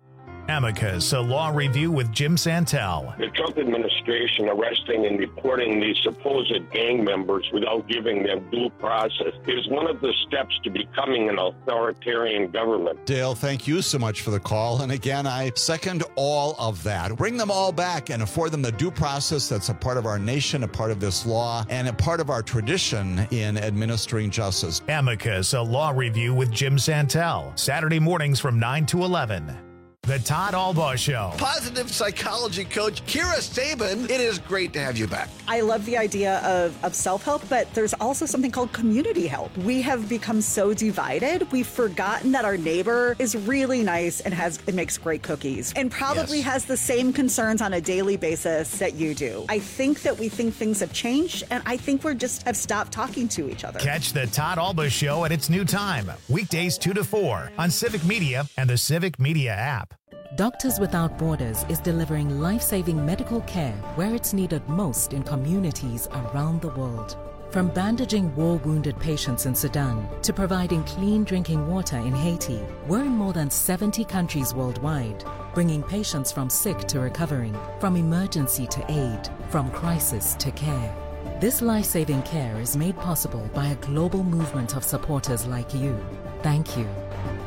Speaker 1: Amicus, a law review with Jim Santel.
Speaker 22: The Trump administration arresting and deporting these supposed gang members without giving them due process is one of the steps to becoming an authoritarian government.
Speaker 23: Dale, thank you so much for the call. And again, I second all of that. Bring them all back and afford them the due process that's a part of our nation, a part of this law, and a part of our tradition in administering justice.
Speaker 1: Amicus, a law review with Jim Santel. Saturday mornings from nine to eleven. The Todd Albaugh Show.
Speaker 27: Positive psychology coach Kira Sabin, it is great to have you back.
Speaker 28: I love the idea of, of self-help, but there's also something called community help. We have become so divided, we've forgotten that our neighbor is really nice and has and makes great cookies and probably yes. has the same concerns on a daily basis that you do. I think that we think things have changed, and I think we're just have stopped talking to each other.
Speaker 1: Catch the Todd Albaugh Show at its new time, weekdays two to four on Civic Media and the Civic Media app.
Speaker 29: Doctors Without Borders is delivering life-saving medical care where it's needed most in communities around the world. From bandaging war-wounded patients in Sudan to providing clean drinking water in Haiti, we're in more than seventy countries worldwide, bringing patients from sick to recovering, from emergency to aid, from crisis to care. This life-saving care is made possible by a global movement of supporters like you. Thank you.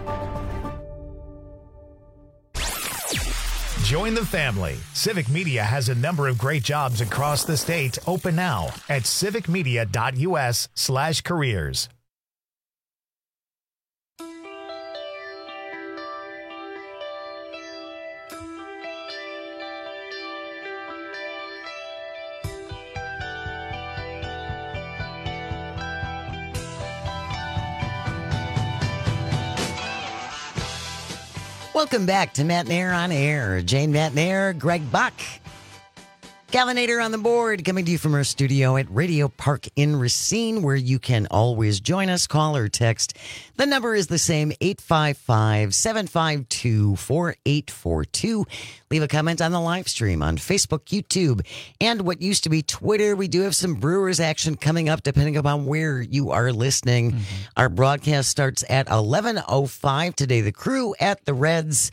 Speaker 1: Join the family. Civic Media has a number of great jobs across the state open now at civicmedia.us slash careers.
Speaker 15: Welcome back to Matt Nair on Air. Jane Matt Nair, Greg Buck. Calvinator on the board, coming to you from our studio at Radio Park in Racine, where you can always join us, call or text. The number is the same, eight five five, seven five two, four eight four two. Leave a comment on the live stream on Facebook, YouTube, and what used to be Twitter. We do have some Brewers action coming up, depending upon where you are listening. Mm-hmm. Our broadcast starts at eleven oh five today. The Crew at the Reds.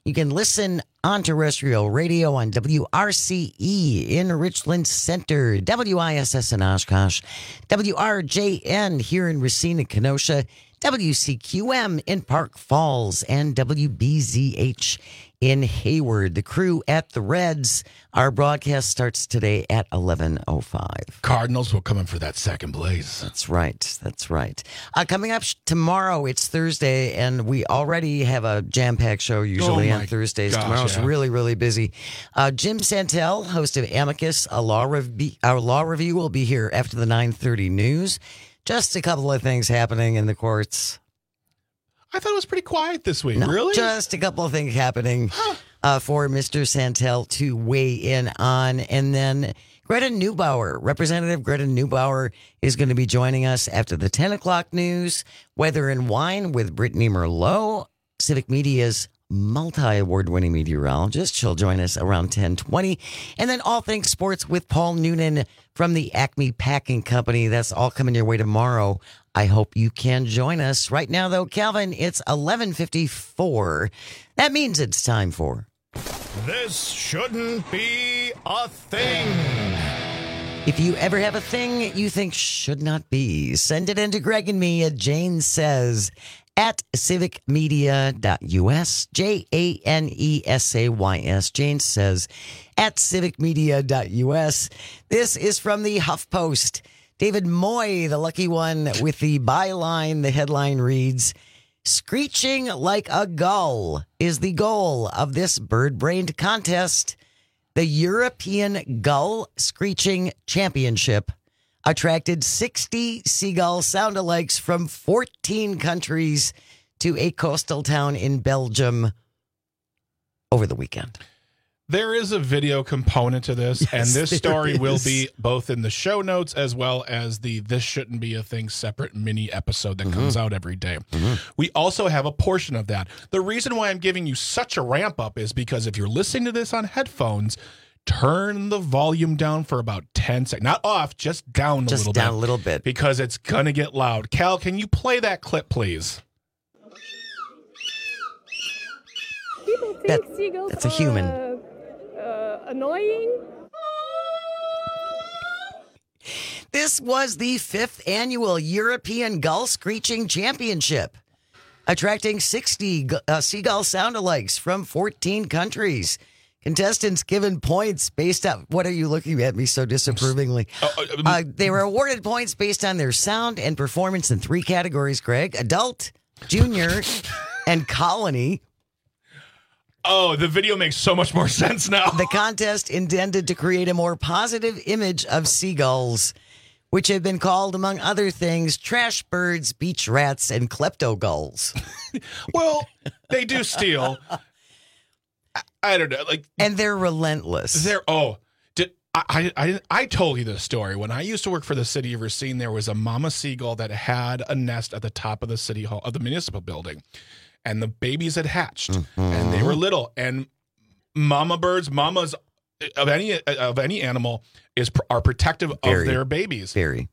Speaker 15: You can listen on terrestrial radio on W R C E in Richland Center, W I S S in Oshkosh, W R J N here in Racine and Kenosha, W C Q M in Park Falls, and W B Z H in Hayward. The crew at the Reds. Our broadcast starts today at eleven oh five.
Speaker 17: Cardinals will come in for that second place.
Speaker 15: That's right. That's right. Uh, coming up sh- tomorrow, it's Thursday, and we already have a jam-packed show usually
Speaker 17: Oh
Speaker 15: on
Speaker 17: my
Speaker 15: Thursdays.
Speaker 17: gosh,
Speaker 15: Tomorrow's
Speaker 17: yeah.
Speaker 15: really, really busy. Uh, Jim Santel, host of Amicus, a law rev- our law review, will be here after the nine thirty news. Just a couple of things happening in the courts.
Speaker 17: I thought it was pretty quiet this week.
Speaker 15: No,
Speaker 17: really?
Speaker 15: Just a couple of things happening uh, for Mister Santel to weigh in on. And then Greta Neubauer, Representative Greta Neubauer, is going to be joining us after the ten o'clock news. Weather and Wine with Brittany Merlot, Civic Media's multi-award winning meteorologist. She'll join us around ten twenty. And then All Things Sports with Paul Noonan from the Acme Packing Company. That's all coming your way tomorrow. I hope you can join us. Right now, though, Calvin, it's eleven fifty-four. That means it's time for...
Speaker 1: This shouldn't be a thing.
Speaker 15: If you ever have a thing you think should not be, send it in to Greg and me at Jane Says at civic media dot U S, J A N E S A Y S, Jane Says at civic media dot U S. This is from the HuffPost. David Moy, the lucky one, with the byline. The headline reads, "Screeching like a gull is the goal of this bird-brained contest. The European Gull Screeching Championship attracted sixty seagull soundalikes from fourteen countries to a coastal town in Belgium over the weekend."
Speaker 17: There is a video component to this,
Speaker 15: Yes,
Speaker 17: and this
Speaker 15: there
Speaker 17: story will
Speaker 15: is.
Speaker 17: be both in the show notes as well as the This Shouldn't Be a Thing separate mini episode that comes out every day. We also have a portion of that. The reason why I'm giving you such a ramp up is because if you're listening to this on headphones, turn the volume down for about ten seconds. Not off, just down a
Speaker 15: Just
Speaker 17: little
Speaker 15: down
Speaker 17: bit.
Speaker 15: a little bit.
Speaker 17: Because it's going to get loud. Cal, can you play that clip, please?
Speaker 2: People think
Speaker 15: That-
Speaker 2: seagulls
Speaker 15: that's a human.
Speaker 2: are uh, uh, annoying.
Speaker 15: This was the fifth annual European Gull Screeching Championship, attracting sixty gu- uh, seagull soundalikes from fourteen countries. Contestants given points based on... What are you looking at me so disapprovingly? Uh, they were awarded points based on their sound and performance in three categories, Greg. Adult, junior, and colony.
Speaker 17: Oh, the video makes so much more sense now.
Speaker 15: The contest intended to create a more positive image of seagulls, which have been called, among other things, trash birds, beach rats, and klepto gulls.
Speaker 17: Well, they do steal. I, I don't know, like,
Speaker 15: and they're relentless.
Speaker 17: They're oh, did, I, I I I told you this story when I used to work for the city of Racine. There was a mama seagull that had a nest at the top of the city hall of the municipal building, and the babies had hatched,
Speaker 15: Mm-hmm.
Speaker 17: and they were little. And mama birds, mamas of any of any animal is are protective
Speaker 15: Very,
Speaker 17: of their babies.
Speaker 15: Very.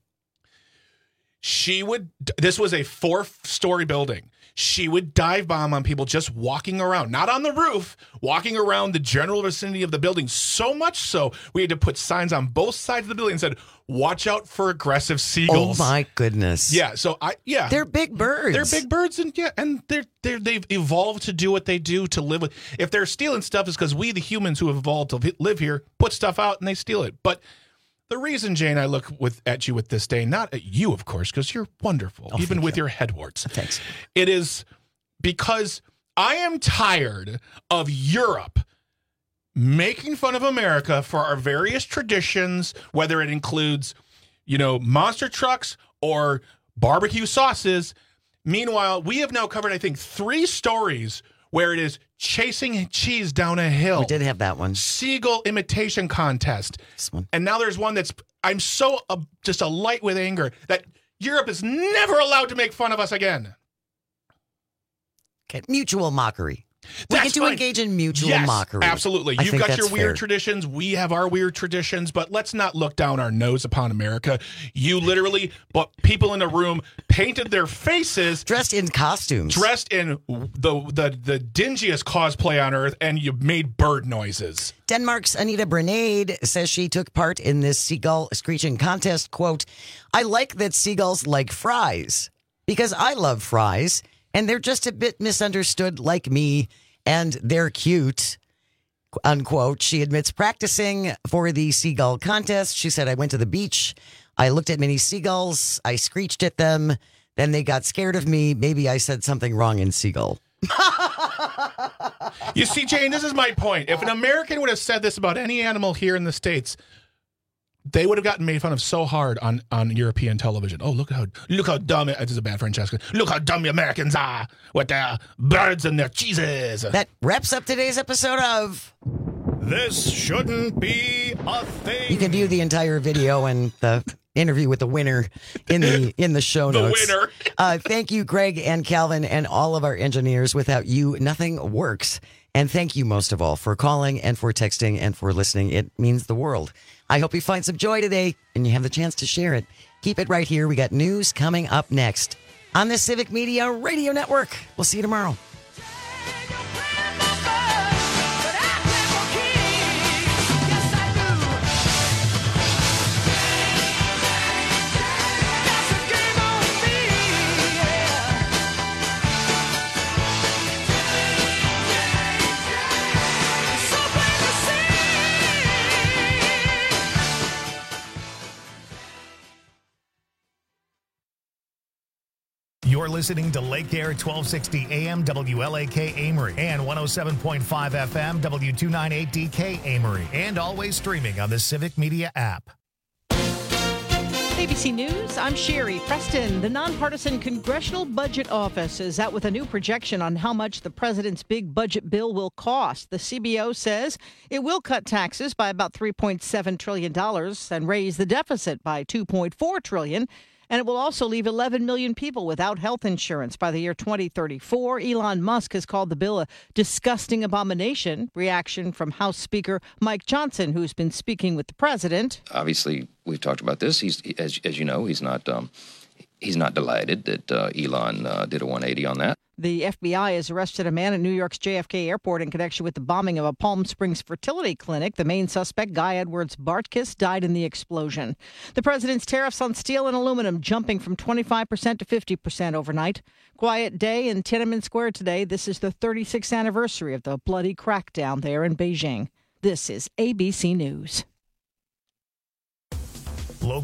Speaker 17: She would. This was a four-story building. She would dive bomb on people just walking around, not on the roof, walking around the general vicinity of the building. So much so, we had to put signs on both sides of the building that said, "Watch out for aggressive seagulls."
Speaker 15: Oh my goodness!
Speaker 17: Yeah. So I yeah,
Speaker 15: they're big birds.
Speaker 17: They're big birds, and yeah, and they're they they've evolved to do what they do to live with. If they're stealing stuff, it's because we, the humans who have evolved to live here, put stuff out and they steal it. But the reason, Jane, I look with at you with disdain, not at you, of course, because you're wonderful,
Speaker 15: Oh,
Speaker 17: even with
Speaker 15: you.
Speaker 17: your head warts.
Speaker 15: Thanks.
Speaker 17: It is because I am tired of Europe making fun of America for our various traditions, whether it includes, you know, monster trucks or barbecue sauces. Meanwhile, we have now covered, I think, three stories where it is chasing cheese down a hill.
Speaker 15: We did have that one.
Speaker 17: Seagull imitation contest.
Speaker 15: This one.
Speaker 17: And now there's one that's, I'm so uh, just alight with anger that Europe is never allowed to make fun of us again.
Speaker 15: Okay. Mutual mockery. We
Speaker 17: That's
Speaker 15: get to
Speaker 17: fine.
Speaker 15: engage in mutual
Speaker 17: yes,
Speaker 15: mockery.
Speaker 17: Absolutely.
Speaker 15: I
Speaker 17: You've
Speaker 15: think
Speaker 17: got your
Speaker 15: that's
Speaker 17: weird
Speaker 15: fair.
Speaker 17: traditions. We have our weird traditions, but let's not look down our nose upon America. You literally, but people in a room painted their faces.
Speaker 15: Dressed in costumes.
Speaker 17: Dressed in the, the, the dingiest cosplay on earth, and you made bird noises.
Speaker 15: Denmark's Anita Bernade says she took part in this seagull screeching contest. Quote, I like that seagulls like fries because I love fries. And they're just a bit misunderstood like me, and they're cute, unquote. She admits practicing for the seagull contest. She said, I went to the beach. I looked at many seagulls. I screeched at them. Then they got scared of me. Maybe I said something wrong in seagull.
Speaker 17: You see, Jane, this is my point. If an American would have said this about any animal here in the States, they would have gotten made fun of so hard on, on European television. Oh, look how look how dumb it, this is a bad Francesca. Look how dumb the Americans are with their birds and their cheeses.
Speaker 15: That wraps up today's episode of
Speaker 1: This Shouldn't Be a Thing.
Speaker 15: You can view the entire video and the interview with the winner in the in the show
Speaker 17: The
Speaker 15: notes.
Speaker 17: winner.
Speaker 15: uh, thank you, Greg and Calvin, and all of our engineers. Without you, nothing works. And thank you most of all for calling and for texting and for listening. It means the world. I hope you find some joy today and you have the chance to share it. Keep it right here. We got news coming up next on the Civic Media Radio Network. We'll see you tomorrow.
Speaker 1: You're listening to Lake Air twelve sixty A M W L A K Amory and one oh seven point five F M W two ninety-eight D K Amory, and always streaming on the Civic Media app.
Speaker 3: A B C News, I'm Sherry Preston. The nonpartisan Congressional Budget Office is out with a new projection on how much the president's big budget bill will cost. The C B O says it will cut taxes by about three point seven trillion dollars and raise the deficit by two point four trillion dollars. And it will also leave eleven million people without health insurance by the year twenty thirty-four. Elon Musk has called the bill a disgusting abomination. Reaction from House Speaker Mike Johnson, who's been speaking with the president.
Speaker 4: Obviously, we've talked about this. He's, as as you know, he's not um, he's not delighted that uh, Elon uh, did a one eighty on that.
Speaker 3: The F B I has arrested a man at New York's J F K Airport in connection with the bombing of a Palm Springs fertility clinic. The main suspect, Guy Edwards Bartkus, died in the explosion. The president's tariffs on steel and aluminum jumping from twenty-five percent to fifty percent overnight. Quiet day in Tiananmen Square today. This is the thirty-sixth anniversary of the bloody crackdown there in Beijing. This is A B C News.